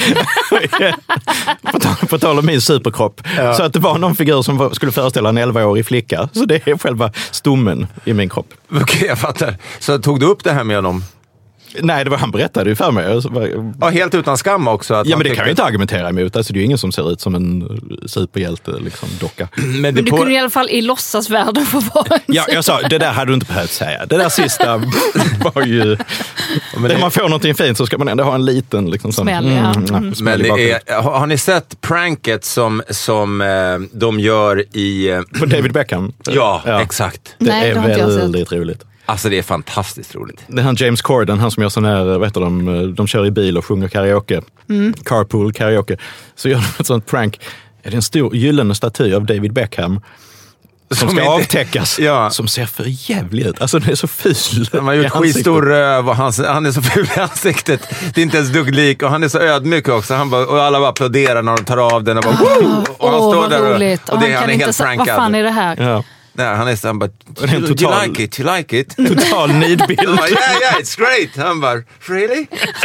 På tal om min superkropp. Så att det var någon figur som skulle föreställa en 11-årig flicka. Så det är själva stommen i min kropp. Okej, jag fattar. Så tog du upp det här med honom? Nej, det var han berättade ju för mig. Ja, helt utan skam också. Att men det kan jag inte argumentera emot. Alltså, det är ju ingen som ser ut som en superhjälte, liksom, docka. Men du kunde i alla fall i låtsasvärlden få vara en jag sa, det där hade du inte behövt säga. Det där sista var ju... När man får någonting fint så ska man ändå ha en liten... Liksom, smäll, Men har ni sett pranket som de gör i... På David Beckham? Ja, exakt. Det är väldigt roligt. Alltså det är fantastiskt roligt. Det är han James Corden, han som gör sån här, de kör i bil och sjunger karaoke. Carpool karaoke. Så gör de ett sånt prank. Det är en stor gyllene staty av David Beckham som ska avtäckas. Ja. Som ser för jävligt ut. Alltså det är så ful. Han har gjort skitstor röv och han är så ful i ansiktet. Det är inte ens dugglik och han är så ödmyk också. Och alla bara applåderar när de tar av den och bara och han står där och han är helt prankad. Vad fan är det här? Ja. Nej, han är så han bara, you like it? Total nidbild. Yeah, it's great. Han bara, really?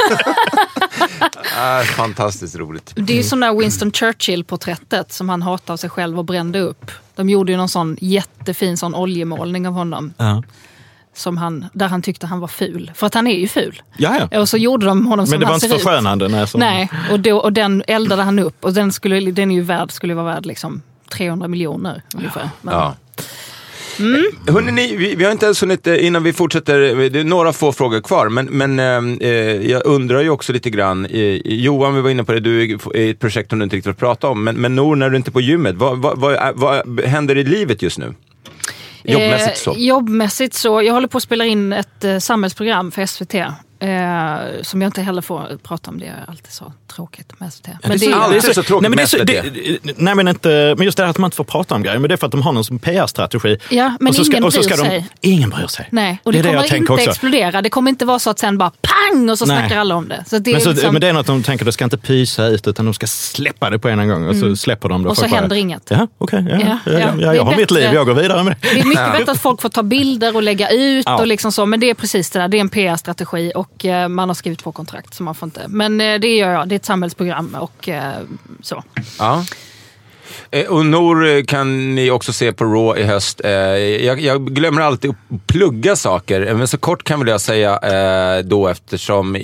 Fantastiskt roligt. Det är ju sån där Winston Churchill-porträttet som han hatade av sig själv och brände upp. De gjorde ju någon sån jättefin sån oljemålning av honom. Där han tyckte han var ful. För att han är ju ful. Ja. Och så gjorde de honom som han ser ut. Men det var inte förskönande. Nej, och den eldade han upp. Och den skulle vara värd liksom 300 miljoner ungefär. Ja. Hörrni, vi har inte ens hunnit, innan vi fortsätter, det är några få frågor kvar, men jag undrar ju också lite grann, Johan, vi var inne på det, du är i ett projekt som du inte riktigt vill prata om, men Nor, när du inte är på gymmet, vad händer i livet just nu? Jobbmässigt så, jag håller på att spela in ett samhällsprogram för SVT. Som jag inte heller får prata om, det är alltid så tråkigt med SVT. Men det är alltid så tråkigt med SVT. Men just det här att man inte får prata om grejer, men det är för att de har någon PR-strategi. Ja, men ingen bryr sig. Nej, och det kommer inte explodera. Det kommer inte vara så att sen bara pang och så snackar alla om det. Så det är men det är något de tänker, det ska inte pysa ut utan de ska släppa det på en gång och så släpper de det. Och så händer inget. Ja, okej. Jag har mitt liv, jag går vidare med det. Det är mycket bättre att folk får ta bilder och lägga ut och liksom så, men det är precis det där. Det är en PR-strategi och man har skrivit på kontrakt så man får inte. Men det gör jag, det är ett samhällsprogram och så. Ja. Och Nor kan ni också se på Raw i höst. Jag glömmer alltid att plugga saker, men så kort kan väl jag säga då, eftersom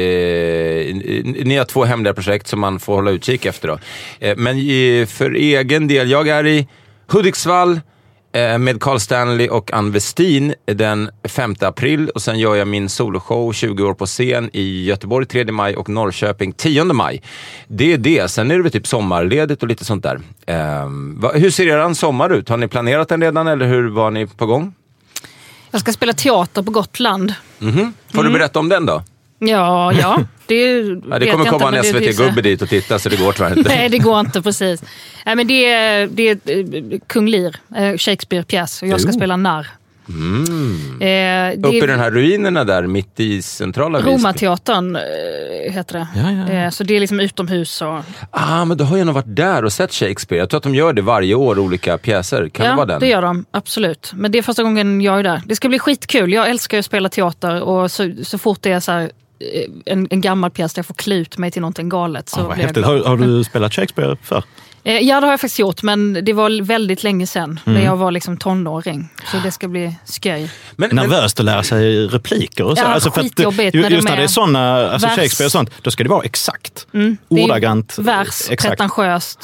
ni har 2 hemliga projekt som man får hålla utkik efter då. Men för egen del, jag är i Hudiksvall med Carl Stanley och Ann Westin den 5 april och sen gör jag min soloshow 20 år på scen i Göteborg 3 maj och Norrköping 10 maj. Det är det. Sen är det väl typ sommarledigt och lite sånt där. Hur ser er sommar ut? Har ni planerat den redan eller hur var ni på gång? Jag ska spela teater på Gotland. Får du berätta om den då? Ja. Det kommer komma en SVT-gubbe dit och titta så det går tror jag inte. Nej, det går inte precis. Nej, men det är Kung Lear, Shakespeare-pjäs och jag ska spela narr. Uppe i den här ruinerna där, mitt i centrala Visby. Romateatern heter det. Ja. Så det är liksom utomhus. Och... Men då har jag nog varit där och sett Shakespeare. Jag tror att de gör det varje år, olika pjäser. Kan det vara den? Ja, det gör de. Absolut. Men det är första gången jag är där. Det ska bli skitkul. Jag älskar att spela teater och så fort det är så här, en gammal pjäs där jag får klut mig till någonting galet. Så vad häftigt. Har du spelat Shakespeare för? Ja, det har jag faktiskt gjort, men det var väldigt länge sedan när jag var liksom tonåring. Så det ska bli sköj. Nervöst att lära sig repliker och så. Ja, alltså för skitjobbigt. just när det är sådana, alltså Shakespeare och sånt, då ska det vara exakt. Ordagrant. Vers, pretentiöst.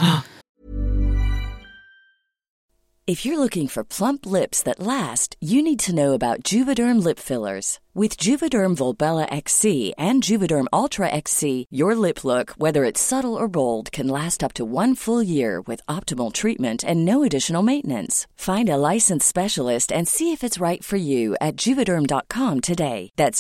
If you're looking for plump lips that last, you need to know about Juvederm lip fillers. With Juvederm Volbella XC and Juvederm Ultra XC, your lip look, whether it's subtle or bold, can last up to 1 full year with optimal treatment and no additional maintenance. Find a licensed specialist and see if it's right for you at Juvederm.com today. That's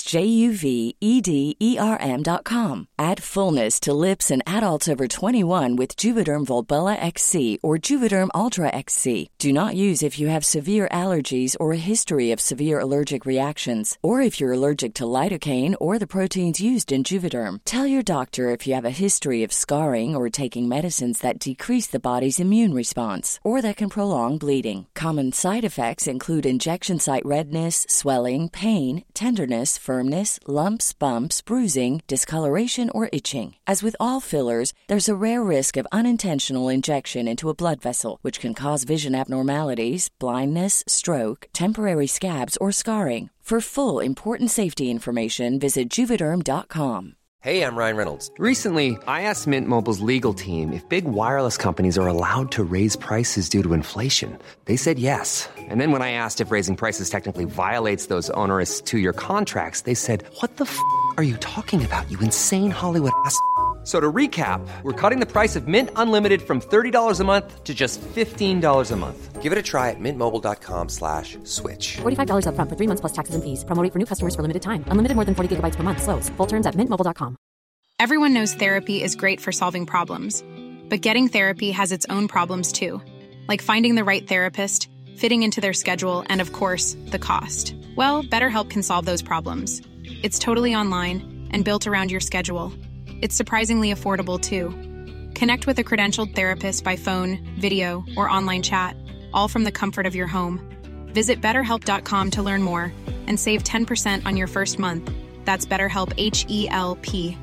JUVEDERM.com. Add fullness to lips in adults over 21 with Juvederm Volbella XC or Juvederm Ultra XC. Do not use if you have severe allergies or a history of severe allergic reactions, or if you're allergic to lidocaine or the proteins used in Juvederm. Tell your doctor if you have a history of scarring or taking medicines that decrease the body's immune response or that can prolong bleeding. Common side effects include injection site redness, swelling, pain, tenderness, firmness, lumps, bumps, bruising, discoloration, or itching. As with all fillers, there's a rare risk of unintentional injection into a blood vessel, which can cause vision abnormalities, blindness, stroke, temporary scabs, or scarring. For full, important safety information, visit Juvederm.com. Hey, I'm Ryan Reynolds. Recently, I asked Mint Mobile's legal team if big wireless companies are allowed to raise prices due to inflation. They said yes. And then when I asked if raising prices technically violates those onerous 2-year contracts, they said, "What the f*** are you talking about, you insane Hollywood ass?" So to recap, we're cutting the price of Mint Unlimited from $30 a month to just $15 a month. Give it a try at mintmobile.com/switch. $45 up front for 3 months plus taxes and fees. Promo rate for new customers for limited time. Unlimited more than 40 gigabytes per month. Slows full terms at mintmobile.com. Everyone knows therapy is great for solving problems. But getting therapy has its own problems too. Like finding the right therapist, fitting into their schedule, and of course, the cost. Well, BetterHelp can solve those problems. It's totally online and built around your schedule. It's surprisingly affordable, too. Connect with a credentialed therapist by phone, video, or online chat, all from the comfort of your home. Visit BetterHelp.com to learn more and save 10% on your first month. That's BetterHelp, H-E-L-P.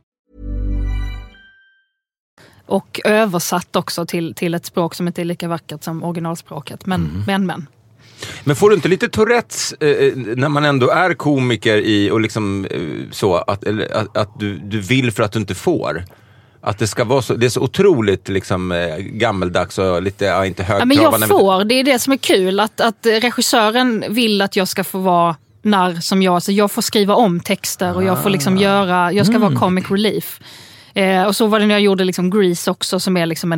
Och översatt också till ett språk som inte är lika vackert som originalspråket. Men. Men får du inte lite Tourettes när man ändå är komiker och liksom så att du vill för att du inte får? Att det ska vara så, det är så otroligt liksom gammeldags och lite inte högtravande. Ja, men jag får, det är det som är kul att regissören vill att jag ska få vara narr som jag, så jag får skriva om texter och jag får liksom jag ska vara comic relief. Och så var det när jag gjorde liksom Grease också, som är liksom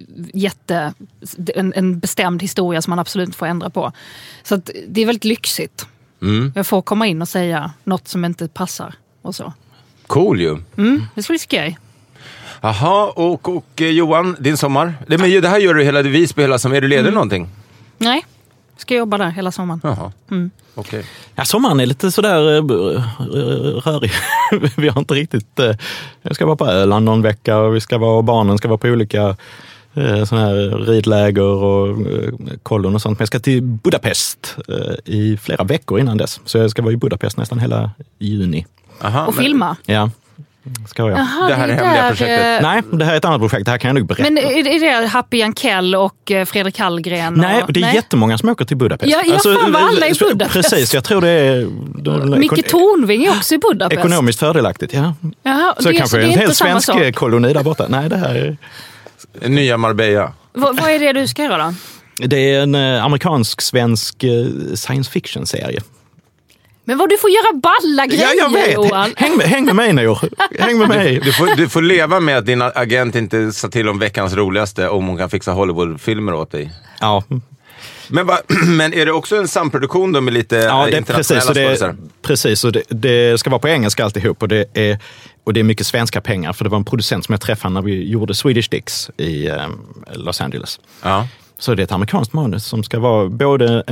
en bestämd historia som man absolut inte får ändra på. Så att det är väldigt lyxigt. Jag får komma in och säga något som inte passar och så. Cool ju. Det ska bli skoj. Jaha, och Johan, din sommar? Det här gör du hela Visby hela sommaren. Är du ledig någonting? Nej, ska jobba där hela sommaren. Jaha, okej. Ja, sommaren är lite sådär rörig. Vi har inte riktigt... Jag ska vara på Öland någon vecka och barnen ska vara på olika såna här ridläger och kollon och sånt. Men jag ska till Budapest i flera veckor innan dess. Så jag ska vara i Budapest nästan hela juni. Aha, och filma? Ja. Ska jag. Aha, det här är hemliga projektet. Nej, det här är ett annat projekt. Det här kan jag nog berätta. Men är det Happy Jankell och Fredrik Hallgren? Nej, det är jättemånga som åker till Budapest. Ja, fan vad alla är i Budapest. Precis, jag tror det är... Micke Tornving är också i Budapest. Ekonomiskt fördelaktigt, ja. Jaha, så det kanske är en helt svensk koloni där borta. Nej, det här är... Nya Marbella. Vad är det du ska göra då? Det är en amerikansk-svensk science fiction-serie. Men vad du får göra balla grejer, ja, jag vet. Johan. Häng med mig nu. Häng med mig. Du får leva med att din agent inte sa till om veckans roligaste om hon kan fixa Hollywood-filmer åt dig. Ja. Men är det också en samproduktion då med lite internationella skådespelare? Precis, och det ska vara på engelska alltihop. Och det är mycket svenska pengar. För det var en producent som jag träffade när vi gjorde Swedish Dicks i Los Angeles. Ja. Så det är ett amerikanskt manus som ska vara både en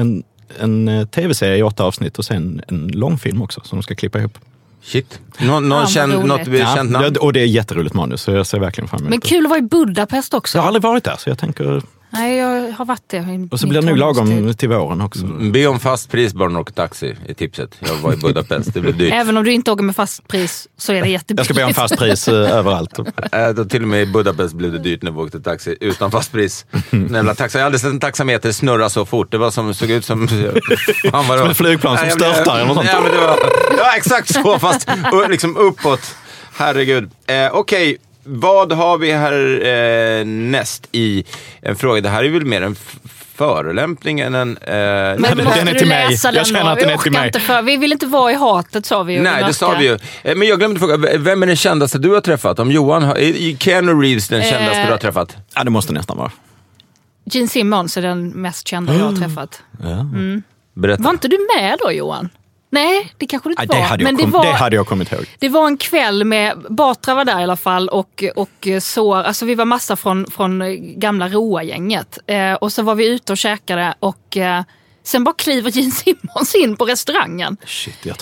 en tv-serie i 8 avsnitt och sen en långfilm också som de ska klippa ihop. Shit. Något känt namn? Och det är jätteroligt manus, så jag ser verkligen fram emot det. Men kul att vara i Budapest också. Jag har aldrig varit där, så jag tänker... Nej, jag har varit det. Och så blir det nog lagom till våren också. Be om fast pris, bara åka taxi i tipset. Jag var i Budapest, det blev dyrt. Även om du inte åker med fast pris så är det jättebilligt. Jag ska be om fast pris överallt. Till och med i Budapest blev det dyrt när vi åkte taxi utan fast pris. Jag har aldrig sett en taxameter snurra så fort. Det var som såg ut som... Som en flygplan som störtar eller något sånt. Ja, men det var, exakt så, fast liksom uppåt. Herregud. Okej. Vad har vi här näst i en fråga? Det här är väl mer en förolämpning än en... Men den är till mig. Jag känner att den är till mig. Vi vill inte vara i hatet, sa vi ju. Nej, det sa vi ju. Men jag glömde fråga, vem är den kändaste du har träffat? Om Johan är Keanu Reeves den kändaste du har träffat? Ja, det måste nästan vara. Gene Simmons är den mest kända jag har träffat. Ja. Berätta. Var inte du med då, Johan? Nej, det kanske det inte var. Det hade jag kommit ihåg. Det var en kväll med, Batra var där i alla fall och så, alltså vi var massa från gamla Roa-gänget. Och så var vi ute och käkade och sen bara kliver Gene Simmons in på restaurangen. Shit, jag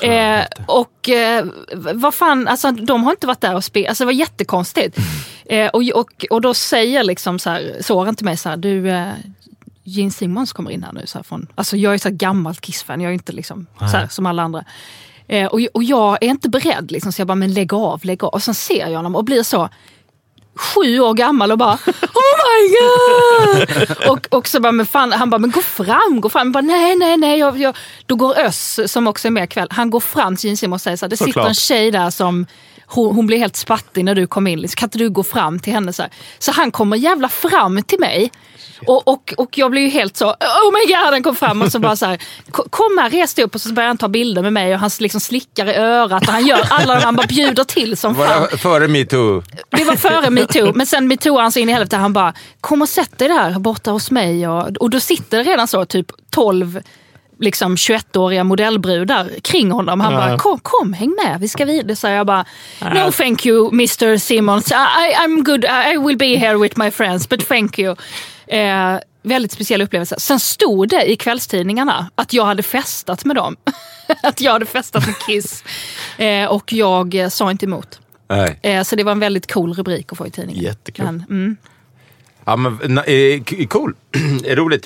tror vad fan, alltså de har inte varit där och spelat, alltså det var jättekonstigt. Och då säger liksom så här, Soran till mig så här, du... Gene Simmons kommer in här nu så här från, alltså jag är så här gammalt Kiss-fan, jag är inte liksom så här, som alla andra. Och jag är inte beredd liksom, så jag bara, men lägg av. Och sen ser jag honom och blir så 7 år gammal och bara oh my god! och så bara, men fan, han bara, men gå fram. Jag bara, nej, då går Öss, som också är med ikväll, han går fram till Gene Simmons och säger så här, det sitter en tjej där som hon blir helt spattig när du kom in. Kan inte du gå fram till henne? Så han kommer jävla fram till mig. Och jag blir ju helt så, oh my god, han kom fram och så bara så här, kom här, res dig upp och så börjar han ta bilder med mig och han liksom slickar i örat och han gör alla han bara bjuder till som fan. Var det före MeToo? Det var före MeToo, men sen MeToo han så in i helvete, han bara, kom och sätt dig där borta hos mig och då sitter det redan så typ 12 liksom 21-åriga modellbrudar kring honom. Han bara, kom, häng med, vi ska vidare. Så jag bara, no thank you Mr. Simmons, I'm good, I will be here with my friends, but thank you. Väldigt speciell upplevelse. Sen stod det i kvällstidningarna att jag hade festat med dem. Att jag hade festat med Kiss. Och jag sa inte emot. Så det var en väldigt cool rubrik att få i tidningen. Jättekul. Ja, men cool. Roligt.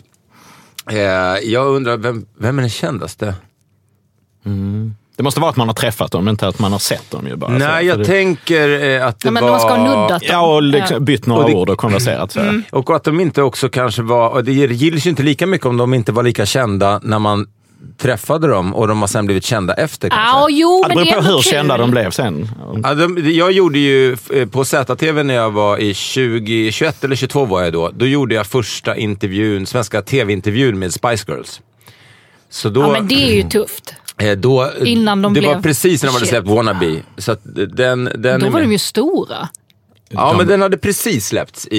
Jag undrar, vem är den kändaste? Det måste vara att man har träffat dem, inte att man har sett dem ju bara. Nej, jag tänker att det men var... man ska ha nuddat dem. Ja, och liksom bytt några ord och konverserat. Så. Och att de inte också kanske var... Och det gills ju inte lika mycket om de inte var lika kända när man träffade dem och de har sen blivit kända efter kanske. Jo, men det beror på hur kul. kända de blev sen. Jag gjorde ju på ZTV när jag var i 21 eller 22 var jag då. Då gjorde jag första intervjun, svenska tv-intervjun med Spice Girls. Så då, men det är ju tufft. Innan det var precis när de hade släppt Wannabe. Så att då var de ju stora. Ja, men den hade precis släppts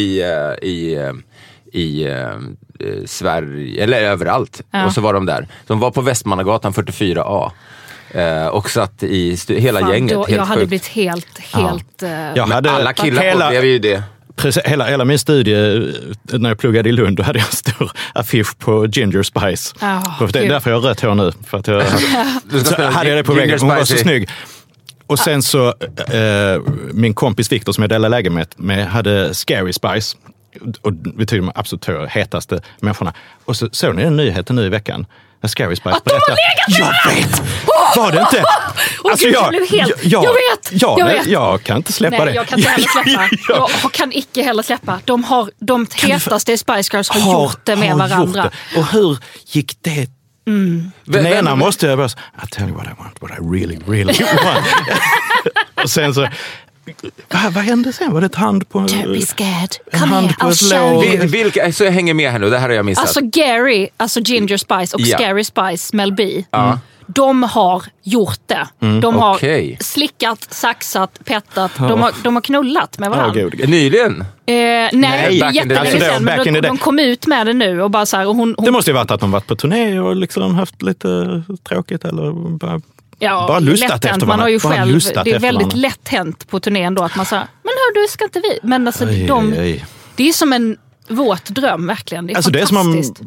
i Sverige, eller överallt. Och så var de där. De var på Västmannagatan 44A. Och satt i hela gänget. Jag hade blivit helt alla killar blev ju det. Precis, hela min studie när jag pluggade i Lund, då hade jag en stor affisch på Ginger Spice. Det är därför jag har rött hår nu. För att jag hade det på väggen. Hon var så snygg. Och sen så min kompis Victor som jag delade lägenhet med hade Scary Spice. Och vi tycker de absolut hetaste människorna. Och så såg ni en nyhet nu i veckan. När Scary Spice att de har legat! Jag vet! Var det inte? Alltså, jag vet. Jag kan inte släppa det. Jag kan inte heller släppa. Jag kan icke heller släppa. De hetaste Spice Girls har gjort det med varandra. Och hur gick det? Den ena måste jag bara, I tell you what I want, what I really, really want. Och sen så... Vad hände sen? Var det ett hand på... Don't be scared. En hand på ett lår. Vilka, så jag hänger med här nu, det här har jag missat. Alltså Gary, alltså Ginger Spice och Scary Spice, Mel B. De har gjort det. De har slickat, saxat, pettat. De har knullat med varandra. Nyligen? Nej, jättelänge sedan. Men de kom ut med det nu. Och bara så här, och hon... Det måste ju varit att de varit på turné och liksom haft lite tråkigt eller bara lustat efter man har ju själv, det är väldigt varandra. lätt hänt på turnén då att man säger, men hör du, ska inte vi? Men alltså det är som en våt dröm verkligen. Det är fantastiskt. Det är som om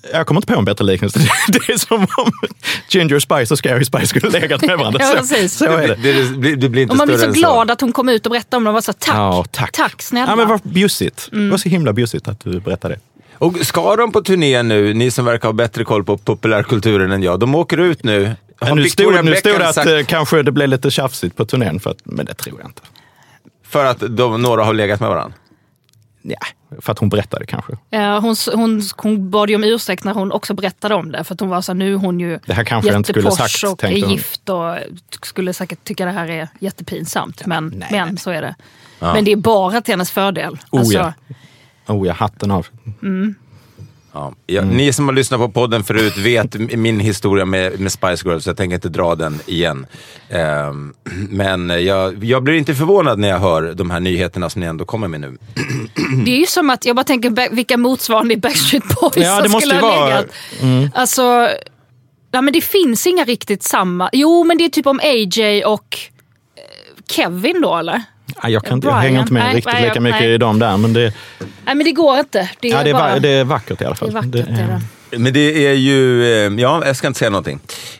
Jag kommer inte på en bättre liknelse. Det är som om Ginger Spice och Scary Spice skulle legat med varandra. Ja, precis. Så är det. Det blir inte och man blir så större än glad att hon kom ut och berättade om det. Och var så, tack snälla. Ja, men vad bjussigt. Det var så himla bjussigt att du berättade det. Och ska de på turné nu, ni som verkar ha bättre koll på populärkulturen än jag, de åker ut nu. Nu stod det att kanske det blev lite tjafsigt på turnén, men det tror jag inte. För att några har legat med varandra? Ja, för att hon berättade kanske. Ja, hon bad ju om ursäkt när hon också berättade om det. För att hon var så nu hon ju det här kanske jag inte skulle sagt, och är gift och skulle säkert tycka det här är jättepinsamt. Ja, men så är det. Ja. Men det är bara till hennes fördel. Ja, hatten av. Mm. Ja, ni som har lyssnat på podden förut vet min historia med Spice Girls, så jag tänker inte dra den igen. Men jag blir inte förvånad när jag hör de här nyheterna som ni ändå kommer med nu. Det är ju som att jag bara tänker vilka motsvarande Backstreet Boys det som skulle ha legat. Alltså, men det finns inga riktigt samma. Jo, men det är typ om AJ och Kevin då, eller? Jag hänger inte med riktigt lika mycket i dem där, men det... Nej, men det går inte. Det är vackert i alla fall. Det är vackert, Men det är ju... Ja, jag ska inte säga någonting.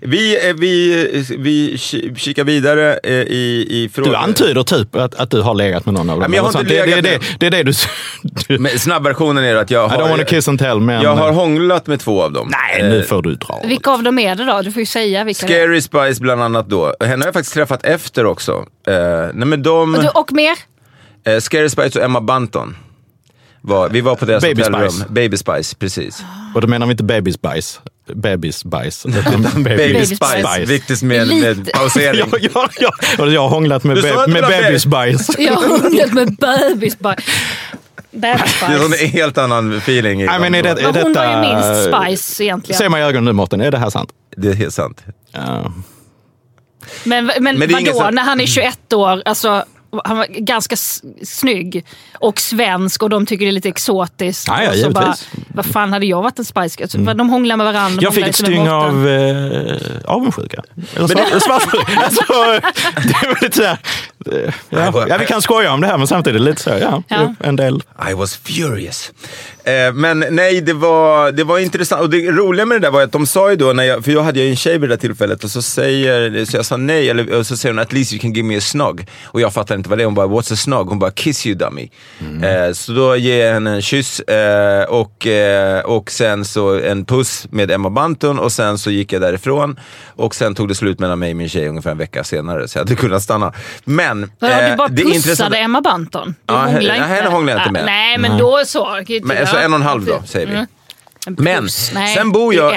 Vi kikar vidare i frågan. Du antyder typ att du har legat med någon av dem. Men jag har inte legat det är det du... Men snabbversionen är att jag har... I don't wanna kiss and tell, men... Jag har hånglat med 2 av dem. Nej, nu får du dra. Vilka av dem är det då? Du får ju säga vilka. Scary Spice bland annat då. Henne har jag faktiskt träffat efter också. Nej, men och mer? Scary Spice och Emma Bunton. Vi var på deras hotellrum. Baby Spice, precis. Och då menar vi inte Baby Spice. Baby Spice. Baby Spice. Viktigt med pausering. Och jag har hånglat med Baby Spice. Jag har hånglat med Baby Spice. Det är en helt annan feeling. Hon var ju minst Spice egentligen. Ser man i ögonen nu, Mårten, är det här sant? Det är helt sant. Ja. Men vadå, när han är 21 år, alltså... Han var ganska snygg och svensk och de tycker det är lite exotiskt. Ja, och så bara, vad fan hade jag varit en Spice Girl? De hånglar med varandra. Jag fick ett styng av avundsjuka. Eller svartsjuka. Alltså, det var lite såhär... Ja, vi kan skoja om det här, men samtidigt lite så, en del. I was furious. Men nej, det var intressant. Och det roliga med det där var att de sa ju då, för jag hade ju en tjej vid det där tillfället, och så jag sa nej, och så säger hon at least you can give me a snug. Och jag fattar inte vad det är. Hon bara, what's a snug? Hon bara, kiss you dummy. Så då ger jag henne en kyss och sen så en puss med Emma Bunton, och sen så gick jag därifrån, och sen tog det slut mellan mig och min tjej ungefär en vecka senare, så jag hade kunnat stanna. Men du bara pussade Emma Bunton? Henne hånglade jag inte med. Nej, men då så. Men så 1,5 då, säger vi. Men sen bor jag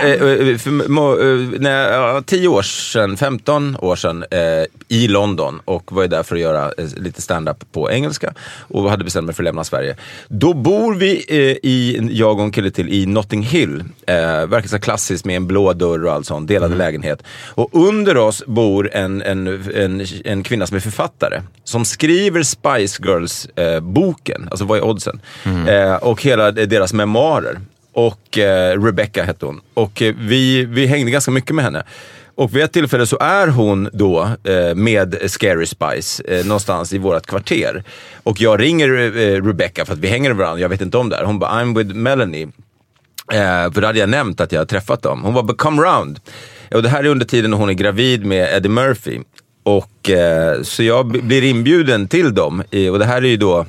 för 10 år sedan, 15 år sedan i London, och var ju där för att göra lite stand-up på engelska, och hade bestämt mig för att lämna Sverige. Då bor vi jag och en kille till i Notting Hill, verkar så klassiskt med en blå dörr och allt sånt, delade lägenhet. Och under oss bor en kvinna som är författare, som skriver Spice Girls boken, alltså vad är oddsen, och hela deras memoarer. Och Rebecca hette hon. Och vi hängde ganska mycket med henne. Och vid ett tillfälle så är hon då med Scary Spice någonstans i vårt kvarter. Och jag ringer Rebecca för att vi hänger med varandra. Jag vet inte om det här. Hon bara, I'm with Melanie. För då hade jag nämnt att jag hade träffat dem. Hon bara, come round. Och det här är under tiden när hon är gravid med Eddie Murphy. Och så jag blir inbjuden till dem. Och det här är ju då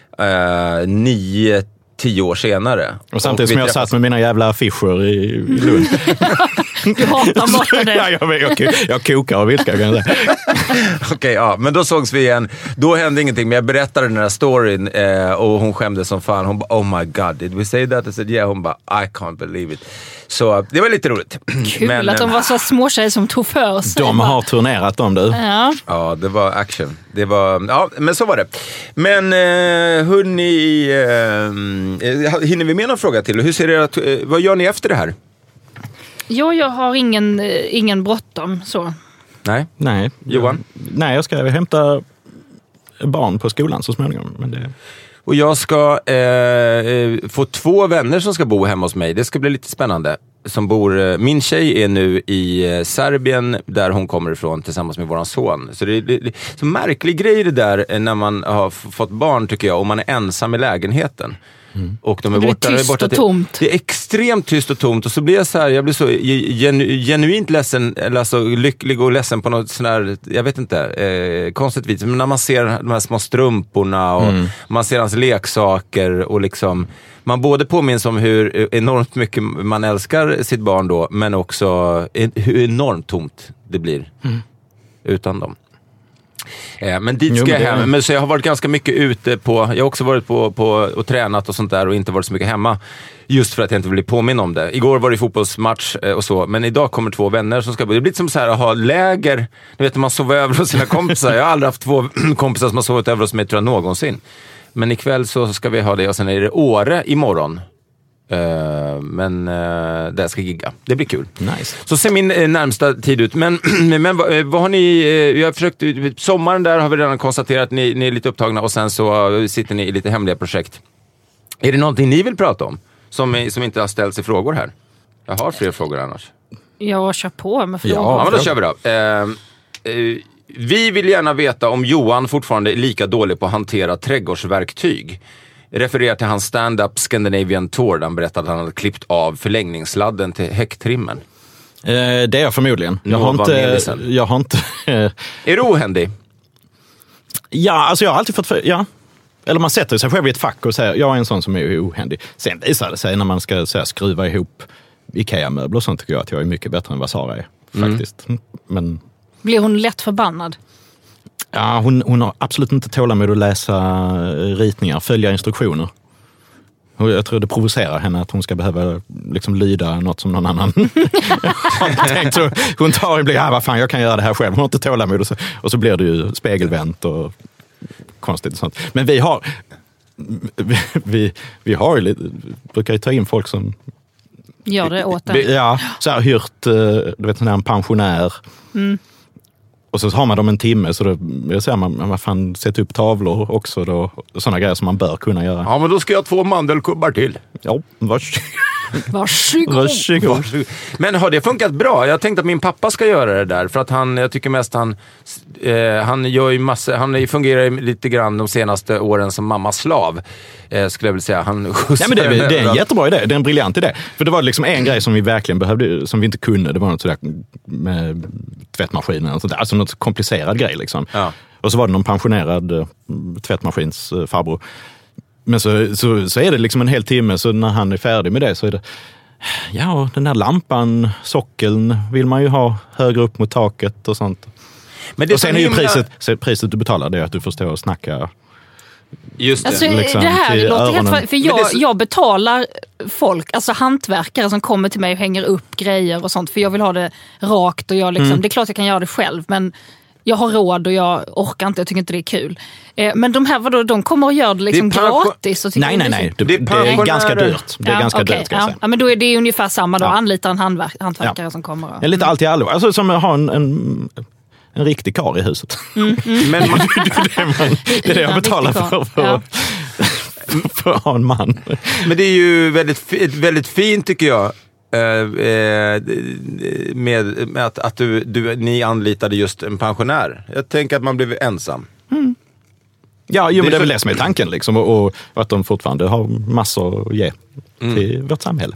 9-10 år senare. Och samtidigt som jag satt med mina jävla affischer i Lund. Du hatar borta det. Jag kokar och viskar, kan jag säga. Okej, ja. Men då sågs vi igen. Då hände ingenting, men jag berättade den här storyn och hon skämdes som fan. Hon bara, oh my god, did we say that? I said, yeah. Hon bara, I can't believe it. Så det var lite roligt. Kul att de var så små tjejer som tog för sig. De har turnerat dem, du. Ja, det var action. Det var, ja, men så var det. Men hörni, hinner vi med någon fråga till? Hur ser det vad gör ni efter det här? Jag har ingen bråttom så. Nej. Johan? Nej, jag ska hämta barn på skolan så småningom. Men det... Och jag ska få 2 vänner som ska bo hemma hos mig. Det ska bli lite spännande. Min tjej är nu i Serbien, där hon kommer ifrån, tillsammans med våran son. Så det är så märklig grej det där när man har fått barn, tycker jag, och man är ensam i lägenheten. Och de är det borta. är tyst och tomt. Det är extremt tyst och tomt. Och så blir jag blir så genuint ledsen, eller alltså lycklig och ledsen på något sån här, jag vet inte, konstigt vis. Men när man ser de här små strumporna och man ser hans leksaker och liksom, man både påminns om hur enormt mycket man älskar sitt barn då, men också hur enormt tomt det blir utan dem. Men dit ska jag hem. Men så jag har varit ganska mycket ute på, jag har också varit på och tränat och sånt där och inte varit så mycket hemma. Just för att jag inte vill påminna om det. Igår var det fotbollsmatch och så, men idag kommer 2 vänner som ska, det blir lite som så här att ha läger. Du vet, man sover över hos sina kompisar. Jag har aldrig haft 2 kompisar som har sovit över hos mig, tror jag, någonsin. Men ikväll så ska vi ha det och sen är det Åre imorgon. Men där ska gigga. Det blir kul. Nice. Så ser min närmsta tid ut. Men vad har ni... jag har försökt... Sommaren där har vi redan konstaterat att ni är lite upptagna och sen så sitter ni i lite hemliga projekt. Är det någonting ni vill prata om? Som inte har ställts i frågor här? Jag har fler frågor annars. Jag kör på med frågor. Ja, men då kör vi då. Vi vill gärna veta om Johan fortfarande är lika dålig på att hantera trädgårdsverktyg. Refererar till hans stand-up Scandinavian Tour där han berättade att han hade klippt av förlängningssladden till häcktrimmen. Det är jag förmodligen. Jag har inte... Är du ohändig? Ja, alltså jag har alltid fått... Ja. Eller man sätter sig själv i ett fack och säger jag är en sån som är ohändig. Sen visar det sig när man ska skruva ihop IKEA-möbler och sånt, tycker jag att jag är mycket bättre än vad Sara är. Faktiskt. Men... Blir hon lätt förbannad? Ja, hon har absolut inte tålamod att läsa ritningar, följa instruktioner. Och jag tror det provocerar henne att hon ska behöva liksom lyda något som någon annan har tänkt. Så hon tar och blir, vad fan, jag kan göra det här själv. Hon har inte tålamod och så blir det ju spegelvänt och konstigt och sånt. Men vi har ju lite, brukar ju ta in folk som gör det åt det. Ja, så här hyrt, du vet, en pensionär. Och så har man dem en timme, så då säger man, vad fan, sätta upp tavlor också då, sådana grejer som man bör kunna göra. Ja, men då ska jag 2 mandelkubbar till. Ja, varsågod. Men har det funkat bra? Jag tänkte att min pappa ska göra det där, för att jag tycker mest han gör ju han fungerar lite grann de senaste åren som mammas slav, skulle jag vilja säga. Ja, men det är en jättebra idé, det är en briljant idé. För det var liksom en grej som vi verkligen behövde, som vi inte kunde, det var något sådär med tvättmaskinen och sådär, alltså något komplicerad grej liksom. Ja. Och så var det någon pensionerad tvättmaskins farbror. Men så är det liksom en hel timme, så när han är färdig med det så är det, ja, den där lampan, sockeln vill man ju ha högre upp mot taket och sånt. Men det och sen är ju priset du betalar, det är att du får stå och snacka. Just det. Alltså, liksom, det här låter helt... För jag betalar folk, alltså hantverkare som kommer till mig och hänger upp grejer och sånt, för jag vill ha det rakt och jag liksom, det är klart jag kan göra det själv, men jag har råd och jag orkar inte, jag tycker inte det är kul. Men de här, de kommer och gör det liksom gratis. Och nej. Det är ganska dyrt. Det är ganska dyrt, ska jag säga. Ja, men då är det ungefär samma då. Anlita en hantverkare som kommer. Det är lite allt i allo. Alltså som att ha en riktig kar i huset. Men det är det jag betalar för att ha en man. Men det är ju väldigt fint, tycker jag. Med att ni anlitade just en pensionär. Jag tänker att man blev ensam. Ja, men det är väl det som är tanken liksom, och att de fortfarande har massor att ge till vårt samhälle.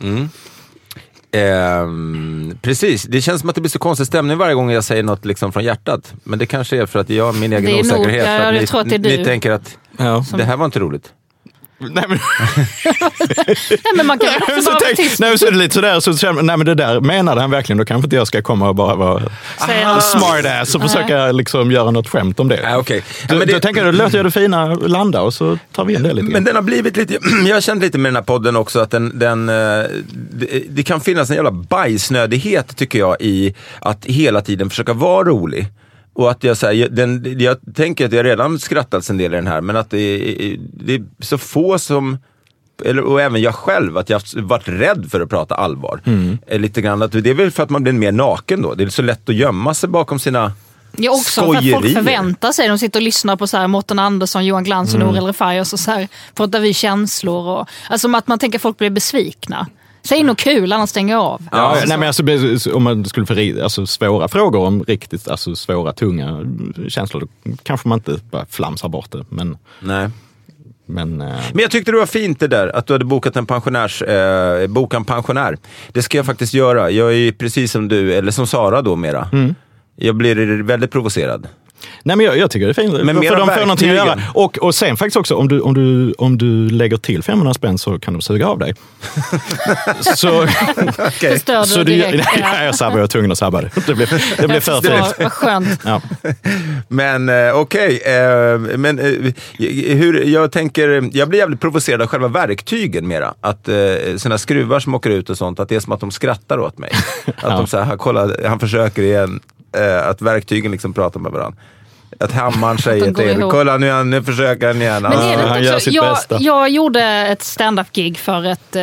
Precis, det känns som att det blir så konstig stämning varje gång jag säger något liksom från hjärtat. Men det kanske är för att jag har min egen osäkerhet. Nog, jag tror att det är ni tänker att det här var inte roligt. Nej, men man kan också så är det lite sådär, så nej, men det där menade han verkligen, då kanske inte jag ska komma och bara vara smart ass och försöka liksom göra något skämt om det. Okay. Jag tänker, då låter jag det fina landa och så tar vi in det lite. Men den har blivit lite, jag har känt lite med den här podden också att det kan finnas en jävla bajsnödighet, tycker jag, i att hela tiden försöka vara rolig. Och att jag tänker att jag redan skrattat en del i den här, men att det är så få som, och även jag själv, att jag varit rädd för att prata allvar. Lite grann, att det är väl för att man blir mer naken då. Det är så lätt att gömma sig bakom sina också för att folk förväntar sig. De sitter och lyssnar på så här Mårten Andersson, Johan Glans och Nour El Refai, och så här pratar vi känslor. Och, alltså att man tänker att folk blir besvikna. Säg nog kul, annars stänger jag av. Ja, nej, men alltså, om man skulle få svåra frågor om riktigt svåra, tunga känslor, då kanske man inte bara flamsar bort det. Men... Nej. Men jag tyckte det var fint det där, att du hade bokat en pensionär. Det ska jag faktiskt göra. Jag är precis som du, eller som Sara då mera. Jag blir väldigt provocerad. Nej, men jag tycker det är fint. Men för de får någonting att göra. Och sen faktiskt också, om du lägger till 500 spänn så kan de suga av dig. Så okay. Så du direkt. Jag sabbar, jag var tvungen att sabba det. Det blev för fint. Vad skönt. Ja. Men okej. Men jag tänker, jag blir jävligt provocerad av själva verktygen mera. Att såna skruvar som åker ut och sånt, att det är som att de skrattar åt mig. Att de så här, kolla, han försöker igen. Att verktygen liksom pratar med varandra. Att hammaren säger till, kolla nu försöker han igen. Men han gör sitt bästa. Jag gjorde ett stand-up-gig för ett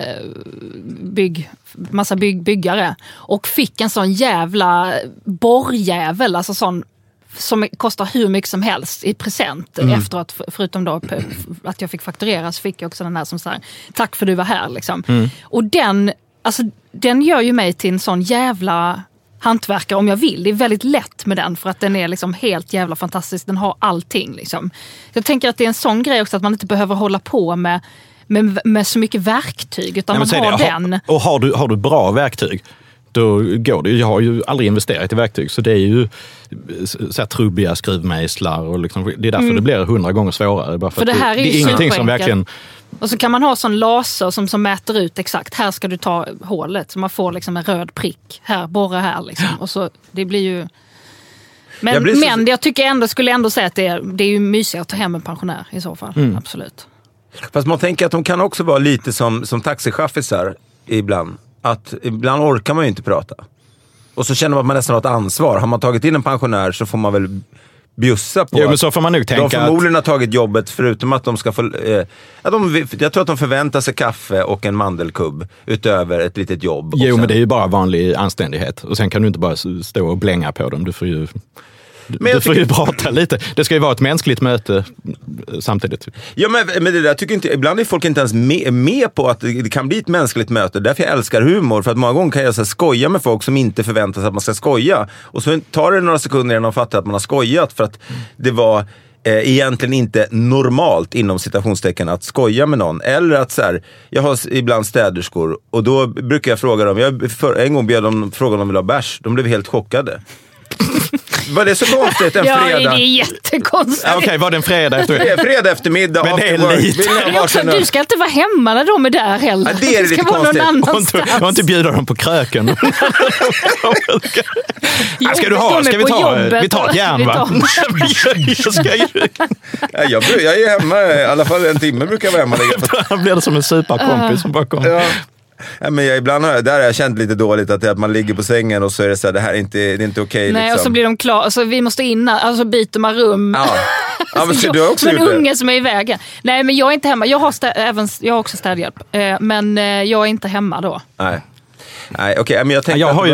massa byggare och fick en sån jävla borrjävel, alltså sån som kostar hur mycket som helst i present efteråt, förutom då att jag fick fakturera, så fick jag också den här som säger tack för du var här liksom. Och den gör ju mig till en sån jävla hantverkare om jag vill. Det är väldigt lätt med den för att den är liksom helt jävla fantastisk. Den har allting liksom. Jag tänker att det är en sån grej också att man inte behöver hålla på med så mycket verktyg, utan man har den. Och har du bra verktyg, då går det. Jag har ju aldrig investerat i verktyg, så det är ju så här trubbiga skruvmejslar och liksom, det är därför det blir 100 gånger svårare. Bara för det här är ingenting som verkligen. Och så kan man ha sån laser som mäter ut exakt, här ska du ta hålet, så man får liksom en röd prick här, borra här liksom. Och så det blir ju. Men jag tycker ändå, skulle ändå säga att det är ju mysigt att ta hem en pensionär i så fall. Absolut. Fast man tänker att de kan också vara lite som taxichaffisar ibland. Att ibland orkar man ju inte prata. Och så känner man att man nästan har ett ansvar. Har man tagit in en pensionär så får man väl bjussa på. Jo, men så får man nog tänka. De förmodligen har tagit jobbet, förutom att de ska få. Jag tror att de förväntar sig kaffe och en mandelkubb utöver ett litet jobb. Jo, men det är ju bara vanlig anständighet. Och sen kan du inte bara stå och blänga på dem. Du får ju. Du får ju prata lite. Det ska ju vara ett mänskligt möte samtidigt. Ja, men det där tycker inte. Ibland är folk inte ens med på att det kan bli ett mänskligt möte. Därför jag älskar humor. För att många gånger kan jag så här skoja med folk som inte förväntar sig att man ska skoja. Och så tar det några sekunder innan de fattar att man har skojat. För att det var egentligen inte normalt inom citationstecken att skoja med någon. Eller att så här, jag har ibland städerskor. Och då brukar jag fråga dem. En gång bjöd de frågan om de vill ha bärs. De blev helt chockade. Var det så konstigt en fredag? Ja, det är jättekonstigt. Okej, var det en fredag eftermiddag? Fredag eftermiddag. Men det är lite. Du ska inte vara hemma när de är där heller. Ja, det är lite konstigt. Och inte bjuda dem på kröken. Ska du ha? Ska vi tar ett järn, va? Jag är hemma, i alla fall en timme brukar jag vara hemma. Då blir det som en superkompis som bara kommer. Ja, men ibland har jag känt lite dåligt att man ligger på sängen och så är det så här, det här är inte okej. Nej, liksom. Och så blir de klar, alltså vi måste in, alltså byter man rum. Ja, men du har också en unge som är i vägen. Nej, men jag är inte hemma. Jag har också städhjälp, men jag är inte hemma då. Nej, okej, men jag tänker jag har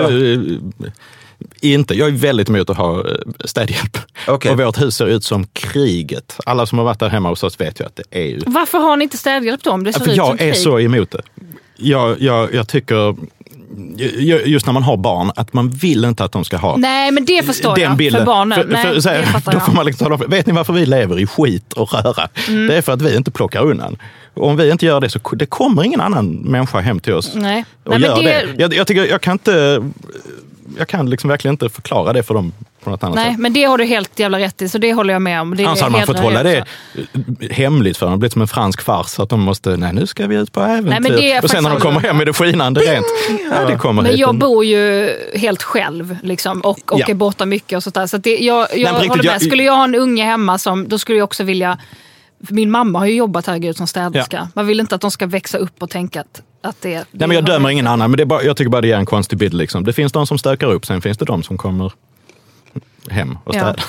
jag är väldigt emot att ha städhjälp. Okay. Och vårt hus ser ut som kriget. Alla som har varit där hemma hos oss vet ju att det är ju. Varför har ni inte städhjälp då om det ser ut som jag krig? är så emot det. Jag tycker, just när man har barn, att man vill inte att de ska ha. Nej, men det förstår jag. Bilden. För barnen. Då får man liksom tala om, vet ni varför vi lever i skit och röra? Det är för att vi inte plockar undan. Och om vi inte gör det så det kommer ingen annan människa hem till oss. Nej. Och gör det. Jag tycker, jag kan liksom verkligen inte förklara det för dem på något annat sätt. Nej, men det har du helt jävla rätt i, så det håller jag med om. Annars hade man fått hålla det hemligt för dem. Det har blivit som en fransk fars att de måste, nu ska vi ut på äventyr. Och sen när de kommer hem är det skinande rent. Det kommer men jag bor ju helt själv liksom, och är borta mycket och sånt där. Så att jag håller med. Skulle jag ha en unge hemma då skulle jag också vilja. Min mamma har ju jobbat här som städerska. Ja. Man vill inte att de ska växa upp och tänka att det är. Nej, men jag dömer ingen annan, men jag tycker bara det är en konstig bild liksom. Det finns de som stökar upp, sen finns det de som kommer hem och städar.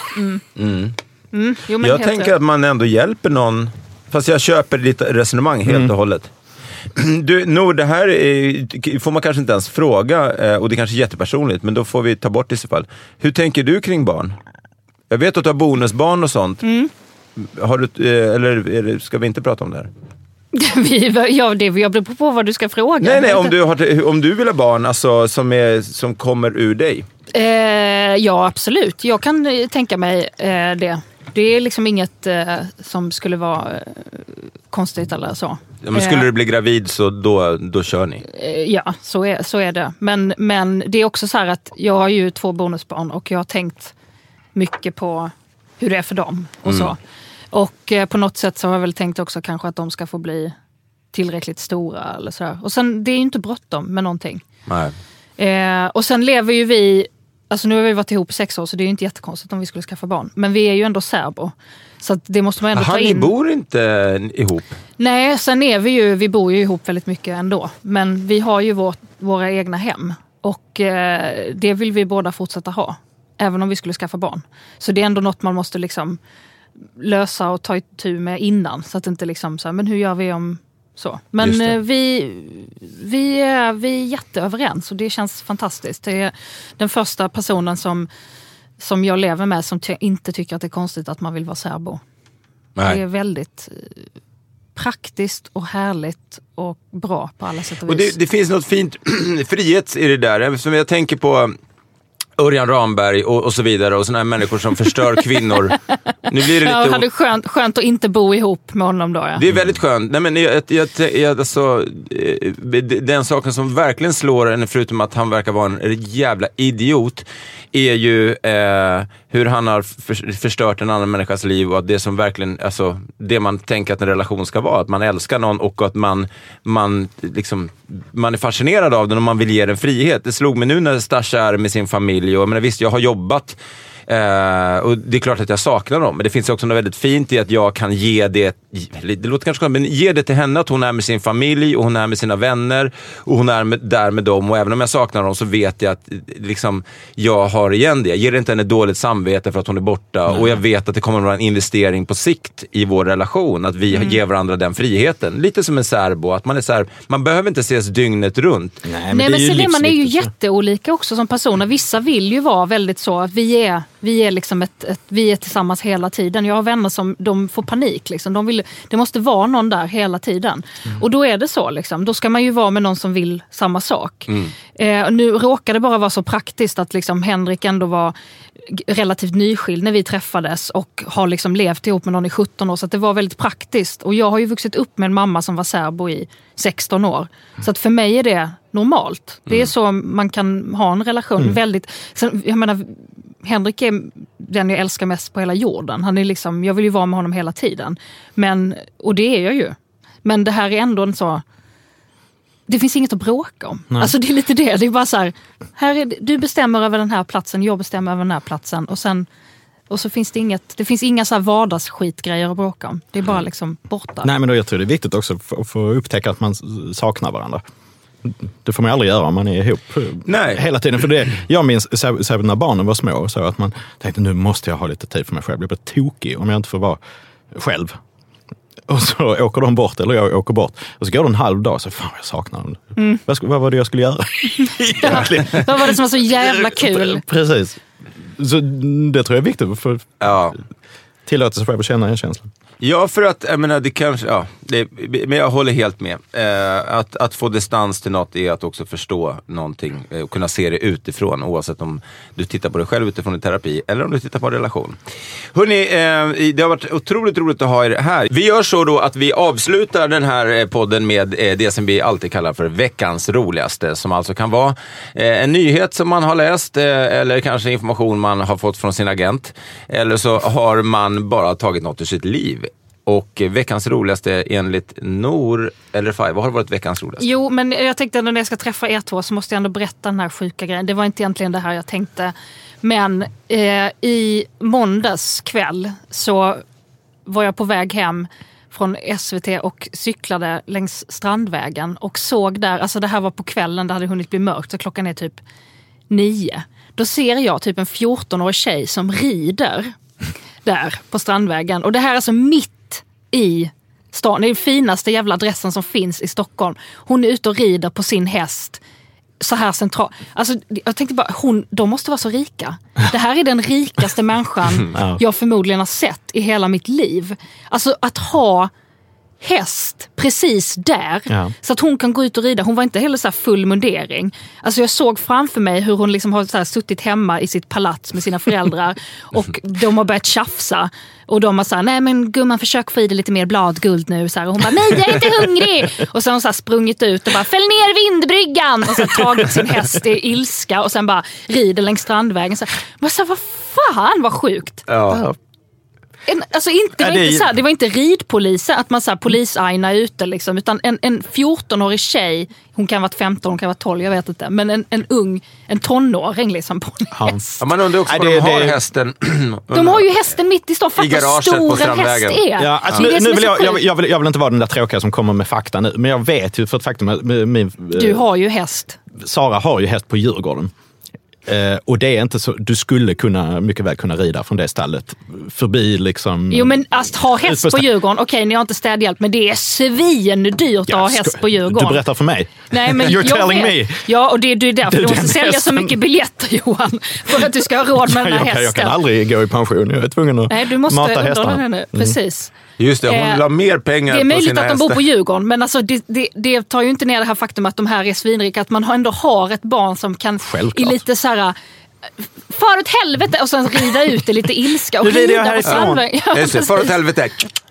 Jo, jag tänker att man ändå hjälper någon, fast jag köper ditt resonemang helt och hållet. Du, det här får man kanske inte ens fråga, och det är kanske är jättepersonligt, men då får vi ta bort det i så fall. Hur tänker du kring barn? Jag vet att du har bonusbarn och sånt. Har du, eller ska vi inte prata om det här? Jag beror på vad du ska fråga. Nej, om du vill ha barn alltså, som kommer ur dig. Ja, absolut. Jag kan tänka mig det. Det är liksom inget som skulle vara konstigt eller så. Ja, men skulle du bli gravid så då kör ni? Ja, så är det. Men det är också så här att jag har ju 2 bonusbarn och jag har tänkt mycket på hur det är för dem och så. Och på något sätt så har jag väl tänkt också kanske att de ska få bli tillräckligt stora eller så här. Och sen, det är ju inte bråttom med någonting. Nej. Och sen lever ju vi, alltså nu har vi varit ihop i 6 år så det är ju inte jättekonstigt om vi skulle skaffa barn. Men vi är ju ändå särbo. Så att det måste man ändå ta in. Ni bor inte ihop? Nej, sen är vi bor ju ihop väldigt mycket ändå. Men vi har ju våra egna hem. Och det vill vi båda fortsätta ha. Även om vi skulle skaffa barn. Så det är ändå något man måste liksom lösa och ta itu med innan. Så att det inte liksom så här, men hur gör vi om så? Men vi är jätteöverens och det känns fantastiskt. Det är den första personen som jag lever med som inte tycker att det är konstigt att man vill vara särbo. Nej. Det är väldigt praktiskt och härligt och bra på alla sätt och vis. Och det finns något fint frihet i det där. Som jag tänker på Örjan Ramberg och så vidare och såna här människor som förstör kvinnor. Nu blir det lite hade skönt att inte bo ihop med honom då. Ja. Det är väldigt skönt. Nej, men alltså, den saken som verkligen slår en, förutom att han verkar vara en jävla idiot, är ju hur han har förstört en annan människas liv och att det som verkligen, alltså det man tänker att en relation ska vara, att man älskar någon och att man är fascinerad av den och man vill ge den frihet. Det slog mig nu när Stasha är med sin familj och men visst, jag har jobbat och det är klart att jag saknar dem, men det finns också något väldigt fint i att jag kan ge det låter kanske skönt, men ge det till henne att hon är med sin familj och hon är med sina vänner och hon är där med dem, och även om jag saknar dem så vet jag att liksom, jag har igen det. Jag ger inte henne dåligt samvete för att hon är borta och jag vet att det kommer att vara en investering på sikt i vår relation, att vi ger varandra den friheten. Lite som en särbo, att man är så här, man behöver inte ses dygnet runt. Nej, men man är ju jätteolika också som personer. Vissa vill ju vara väldigt så att vi är liksom vi är tillsammans hela tiden. Jag har vänner som de får panik liksom. Det måste vara någon där hela tiden. Och då är det så liksom. Då ska man ju vara med någon som vill samma sak. Nu råkade det bara vara så praktiskt att liksom Henrik ändå var relativt nyskild när vi träffades och har liksom levt ihop med någon i 17 år, så att det var väldigt praktiskt. Och jag har ju vuxit upp med en mamma som var särbo i 16 år. Så att för mig är det normalt. Det är så man kan ha en relation väldigt. Sen, jag menar, Henrik är den jag älskar mest på hela jorden. Han är liksom, jag vill ju vara med honom hela tiden. Och det är jag ju. Men det här är ändå en så, det finns inget att bråka om. Nej. Alltså det är lite det. Det är bara så här du bestämmer över den här platsen, jag bestämmer över den här platsen. Och så finns det finns inga så här vardagsskitgrejer att bråka om. Det är bara liksom borta. Nej, men då jag tror det är viktigt också att få upptäcka att man saknar varandra. Det får man aldrig göra om man är ihop hela tiden. För det, jag minns särskilt när barnen var små så att man tänkte, nu måste jag ha lite tid för mig själv. Jag blir tokig om jag inte får vara själv. Och så åker de bort, eller jag åker bort. Och så går det en halv dag, så fan jag saknar dem. Vad var det jag skulle göra? Vad var det som var så jävla kul? Precis. Så det tror jag är viktigt för tillåta sig själv att känna en känsla. Ja, för att, jag menar, det kanske, men jag håller helt med. Att få distans till något är att också förstå någonting och kunna se det utifrån, oavsett om du tittar på dig själv utifrån i terapi eller om du tittar på en relation. Hörrni, det har varit otroligt roligt att ha er här. Vi gör så då att vi avslutar den här podden med det som vi alltid kallar för veckans roligaste, som alltså kan vara en nyhet som man har läst eller kanske information man har fått från sin agent, eller så har man bara tagit något ur sitt liv. Och veckans roligaste enligt Nor eller Faj, vad har varit veckans roligaste? Jo, men jag tänkte när jag ska träffa er två så måste jag ändå berätta den här sjuka grejen. Det var inte egentligen det här jag tänkte. Men i måndags kväll så var jag på väg hem från SVT och cyklade längs Strandvägen och såg där, alltså det här var på kvällen, det hade hunnit bli mörkt, så klockan är typ 9. Då ser jag typ en 14-årig tjej som rider där på Strandvägen. Och det här är alltså mitt i stan. Det är den finaste jävla adressen som finns i Stockholm. Hon är ute och rider på sin häst så här central. Alltså jag tänkte bara, de måste vara så rika. Det här är den rikaste människan jag förmodligen har sett i hela mitt liv. Alltså att ha häst precis där. Ja. Så att hon kan gå ut och rida. Hon var inte heller så här full mundering. Alltså jag såg framför mig hur hon liksom har så här suttit hemma i sitt palats med sina föräldrar och de har börjat tjafsa. Och de har sagt, nej men gumman, försök få i dig lite mer bladguld nu. Så här. Och hon bara, nej jag är inte hungrig. Och så har hon så här sprungit ut och bara, fäll ner vindbryggan. Och så tagit sin häst i ilska och sen bara rider längs strandvägen. Så här, men så här, vad fan, vad sjukt. Ja. Alltså det var inte ridpolisen, att man så här, polisaina ute liksom, utan en 14-årig tjej, hon kan vara 15, hon kan vara 12, jag vet inte, men en tonåring liksom på en häst. Ja, man undrar också vad de har hästen. De har ju hästen mitt i stan, fatta stor en häst är. Ja, alltså, nu vill jag vill inte vara den där tråkiga som kommer med fakta nu, men jag vet ju för ett faktum att du har ju häst. Sara har ju häst på Djurgården. Och det är inte så, du skulle mycket väl kunna rida från det stallet förbi liksom. Jo men att ha häst på Djurgården, okej, ni har inte städhjälp, men det är svindyrt att ha häst på Djurgården. Du berättar för mig. Nej, men you're telling me. Ja, och det är därför du måste sälja så mycket biljetter, Johan, för att du ska ha råd med den här hästen. Jag kan aldrig gå i pension, jag är tvungen att Nej, du måste mata hästarna. Henne. Precis. Just det, hon vill ha mer pengar på sina hästar. Det är möjligt att de bor på Djurgården, men alltså det tar ju inte ner det här faktum att de här är svinrika, att man ändå har ett barn som kan i lite så här för åt helvete och sen rida ut i lite ilska och rida på strandvägen. Ja, för åt helvete.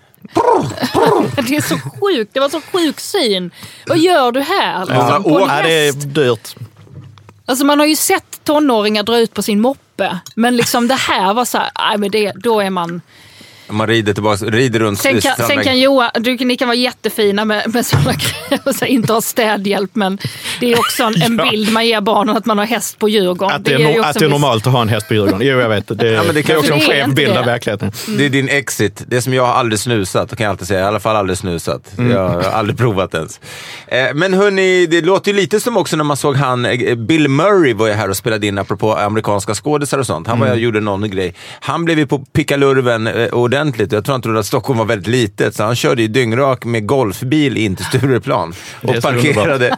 Det är så sjukt, det var så sjuk syn. Vad gör du här? Liksom, det är dyrt. Alltså man har ju sett tonåringar dra ut på sin moppe, men liksom det här var så här, nej men då är man... Man rider runt. Sen kan Johan, ni kan vara jättefina med sådana grejer och inte ha städhjälp, men det är också en bild man ger barnen att man har häst på Djurgården. Att det är normalt att ha en häst på Djurgården. Jo, jag vet. Det är också en skev bild av verkligheten. Det är din exit. Det som jag har aldrig snusat, kan jag alltid säga. I alla fall aldrig snusat. Jag har aldrig provat ens. Men hörni, det låter ju lite som också när man såg Bill Murray var ju här och spelade in apropå amerikanska skådisar och sånt. Han gjorde någon grej. Han blev ju på pickalurven ordentligt. Jag tror inte att Stockholm var väldigt litet, så han körde ju dyngrak med golfbil in till Stureplan och parkerade.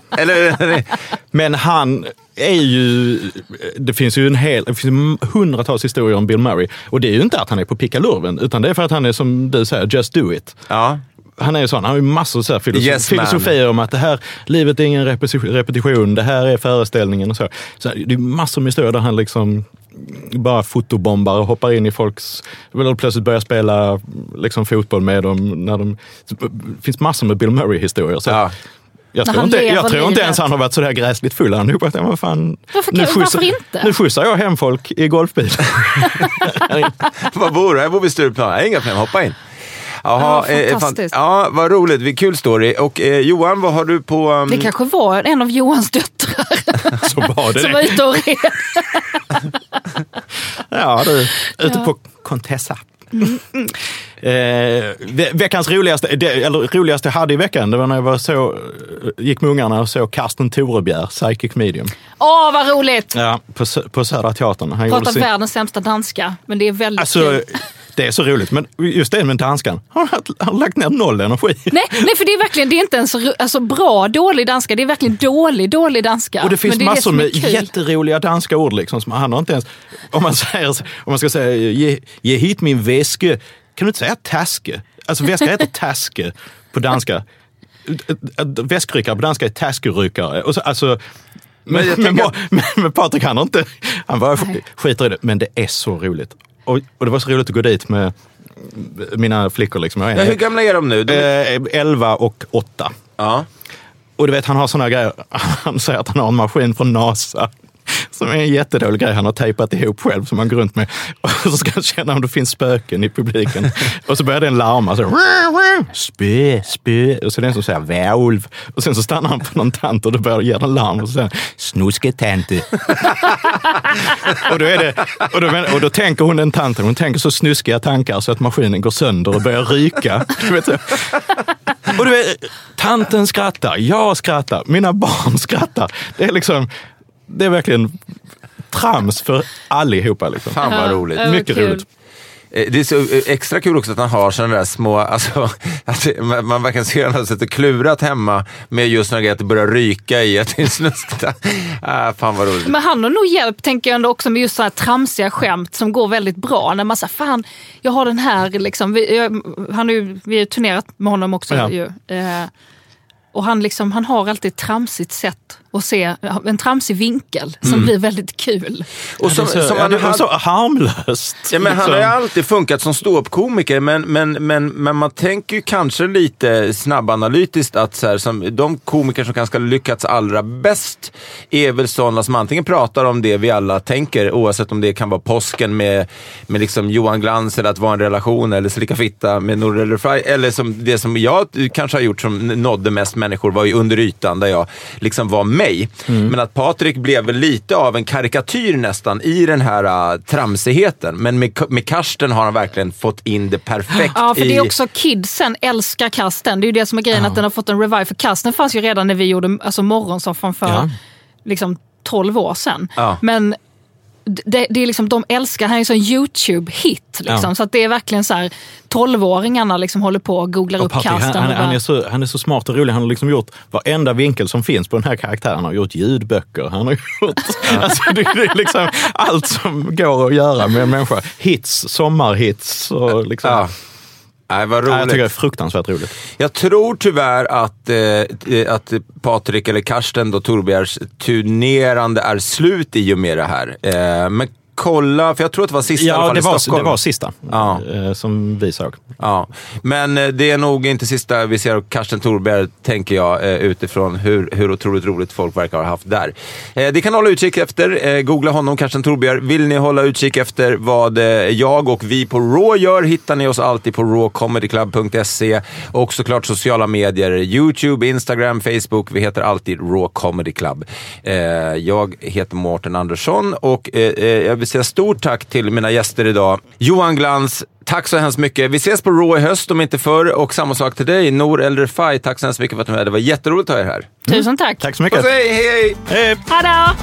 Men han är ju, det finns ju hundratals historier om Bill Murray, och det är ju inte att han är på pickalurven, utan det är för att han är, som du säger, just do it. Ja. Han är ju sån, han har ju massor så här filosofier om att det här livet är ingen repetition, det här är föreställningen och så. Så det är massor med historier där han liksom bara fotobombar och hoppar in i folks, eller plötsligt börjar spela liksom fotboll med dem när det finns massor med Bill Murray-historier. Så ja. Jag tror inte ens han har varit så där gräsligt full. Han hoppas att varför inte? Nu skjutsar jag hem folk i golfbil. Var bor du? Jag bor vid Stureplan. Inga problem, hoppa in. Jaha, fantastiskt. Ja, vad roligt. Kul story. Och Johan, vad har du på... Det kanske var en av Johans döttrar så var det som var ute och red. Ja, du ute på Contessa. Veckans roligaste jag hade i veckan, det var när jag gick med ungarna och såg Karsten Torebjer, Psychic Medium. Vad roligt! Ja, på Södra Teatern. Han pratat världens sämsta danska, men det är väldigt kul. Det är så roligt, men just det med danskan, han har lagt ner noll energi. Nej, för det är verkligen, det är inte ens bra dålig danska, det är verkligen dålig danska. Och det finns massor med jätteroliga danska ord liksom, som han har inte ens, om man ska säga ge hit min väska, kan du inte säga taske? Alltså väska heter taske på danska. Väskryckare på danska är taskeryckare. Och så, alltså, men Patrik han bara skiter i det, men det är så roligt. Och det var så roligt att gå dit med mina flickor. Liksom. Hur gamla är de nu? 11 och 8. Ja. Och du vet, han har såna grejer. Han säger att han har en maskin från NASA som är en jättedålig grej han har tejpat ihop själv som han går runt med. Och så ska han känna om det finns spöken i publiken. Och så börjar den larma. Så, spö. Och så är det en som säger värulv. Och sen så stannar han på någon tant och då börjar ge den larm. Och så säger han, snusketante. och då tänker hon den tanten. Hon tänker så snuskiga tankar så att maskinen går sönder och börjar ryka. Du vet så. Och du vet, tanten skrattar, jag skrattar, mina barn skrattar. Det är verkligen trams för allihopa. Liksom. Fan vad roligt. Mycket roligt. Det är så extra kul också att han har sådana där små, alltså, att man verkar se att han sätter klurat hemma med just några grejer att det börjar ryka i att det är snuskta. Fan vad roligt. Men han har nog hjälp, tänker jag ändå också, med just så här tramsiga skämt som går väldigt bra. När man säger, fan, jag har den här liksom, vi har turnerat med honom också ju. Och han har alltid ett tramsigt sätt att se, en tramsig vinkel som blir väldigt kul. Och som det var så harmlöst. Ja, men han har ju alltid funkat som ståuppkomiker, men man tänker ju kanske lite snabbanalytiskt att så här, som de komiker som kanske lyckats allra bäst är väl sådana som antingen pratar om det vi alla tänker, oavsett om det kan vara påsken med liksom Johan Glans, eller att vara en relation, eller Slicka fitta med Nour El Refai, eller som det som jag kanske har gjort som nådde mest människor var ju Under ytan, där jag liksom var mig. Men att Patrik blev väl lite av en karikatyr nästan i den här tramsigheten. Men med Karsten har han verkligen fått in det perfekt. Ja, för det är också kidsen älskar Karsten. Det är ju det som är grejen, att den har fått en revive. För Karsten fanns ju redan när vi gjorde morgonsoffan för liksom 12 år sedan. Men det är liksom, de älskar, han är en sån YouTube-hit liksom, så att det är verkligen så här 12-åringarna liksom håller på och googlar upp Karsten. Han är så smart och rolig. Han har liksom gjort varenda vinkel som finns på den här karaktären. Han har gjort ljudböcker. Han har gjort alltså, det är liksom allt som går att göra med en människa. Hits, sommarhits och liksom... Nej, vad roligt. Jag tycker det är fruktansvärt roligt. Jag tror tyvärr att Patrik eller Karsten då, Torbjörns turnerande är slut i och med det här. Men kolla, för jag tror att det var sista i alla fall i Stockholm. Det var sista som vi såg. Ja, men det är nog inte sista vi ser av Karsten Thorberg, tänker jag, utifrån hur otroligt roligt folk verkar ha haft där. Det kan hålla utkik efter. Googla honom, Karsten Thorberg. Vill ni hålla utkik efter vad jag och vi på Raw gör, hittar ni oss alltid på rawcomedyclub.se, och såklart sociala medier, YouTube, Instagram, Facebook. Vi heter alltid Raw Comedy Club. Jag heter Mårten Andersson, och jag vill säga stort tack till mina gäster idag. Johan Glans, tack så hemskt mycket. Vi ses på Raw i höst om inte förr, och samma sak till dig, Nour El Refai. Tack så hemskt mycket för att du var med. Det var jätteroligt att ha er här. Tusen tack. Tack så mycket. Hej, hej. Hej. Hallå.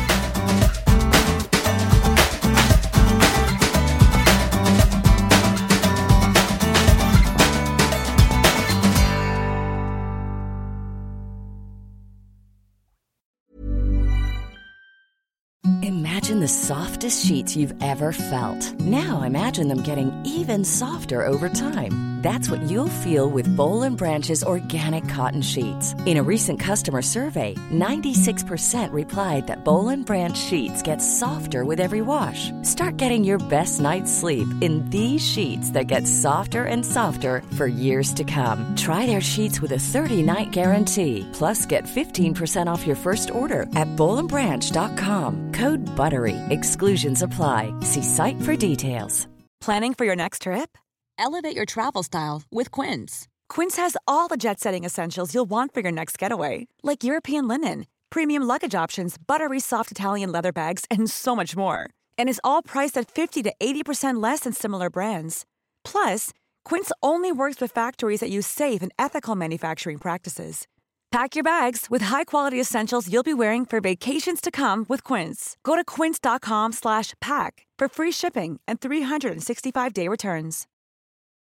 Imagine the softest sheets you've ever felt. Now imagine them getting even softer over time. That's what you'll feel with Boll & Branch's organic cotton sheets. In a recent customer survey, 96% replied that Boll & Branch sheets get softer with every wash. Start getting your best night's sleep in these sheets that get softer and softer for years to come. Try their sheets with a 30-night guarantee. Plus, get 15% off your first order at bollandbranch.com. Code BUTTERY. Exclusions apply. See site for details. Planning for your next trip? Elevate your travel style with Quince. Quince has all the jet-setting essentials you'll want for your next getaway, like European linen, premium luggage options, buttery soft Italian leather bags, and so much more. And is all priced at 50 to 80% less than similar brands. Plus, Quince only works with factories that use safe and ethical manufacturing practices. Pack your bags with high-quality essentials you'll be wearing for vacations to come with Quince. Go to quince.com/pack for free shipping and 365-day returns.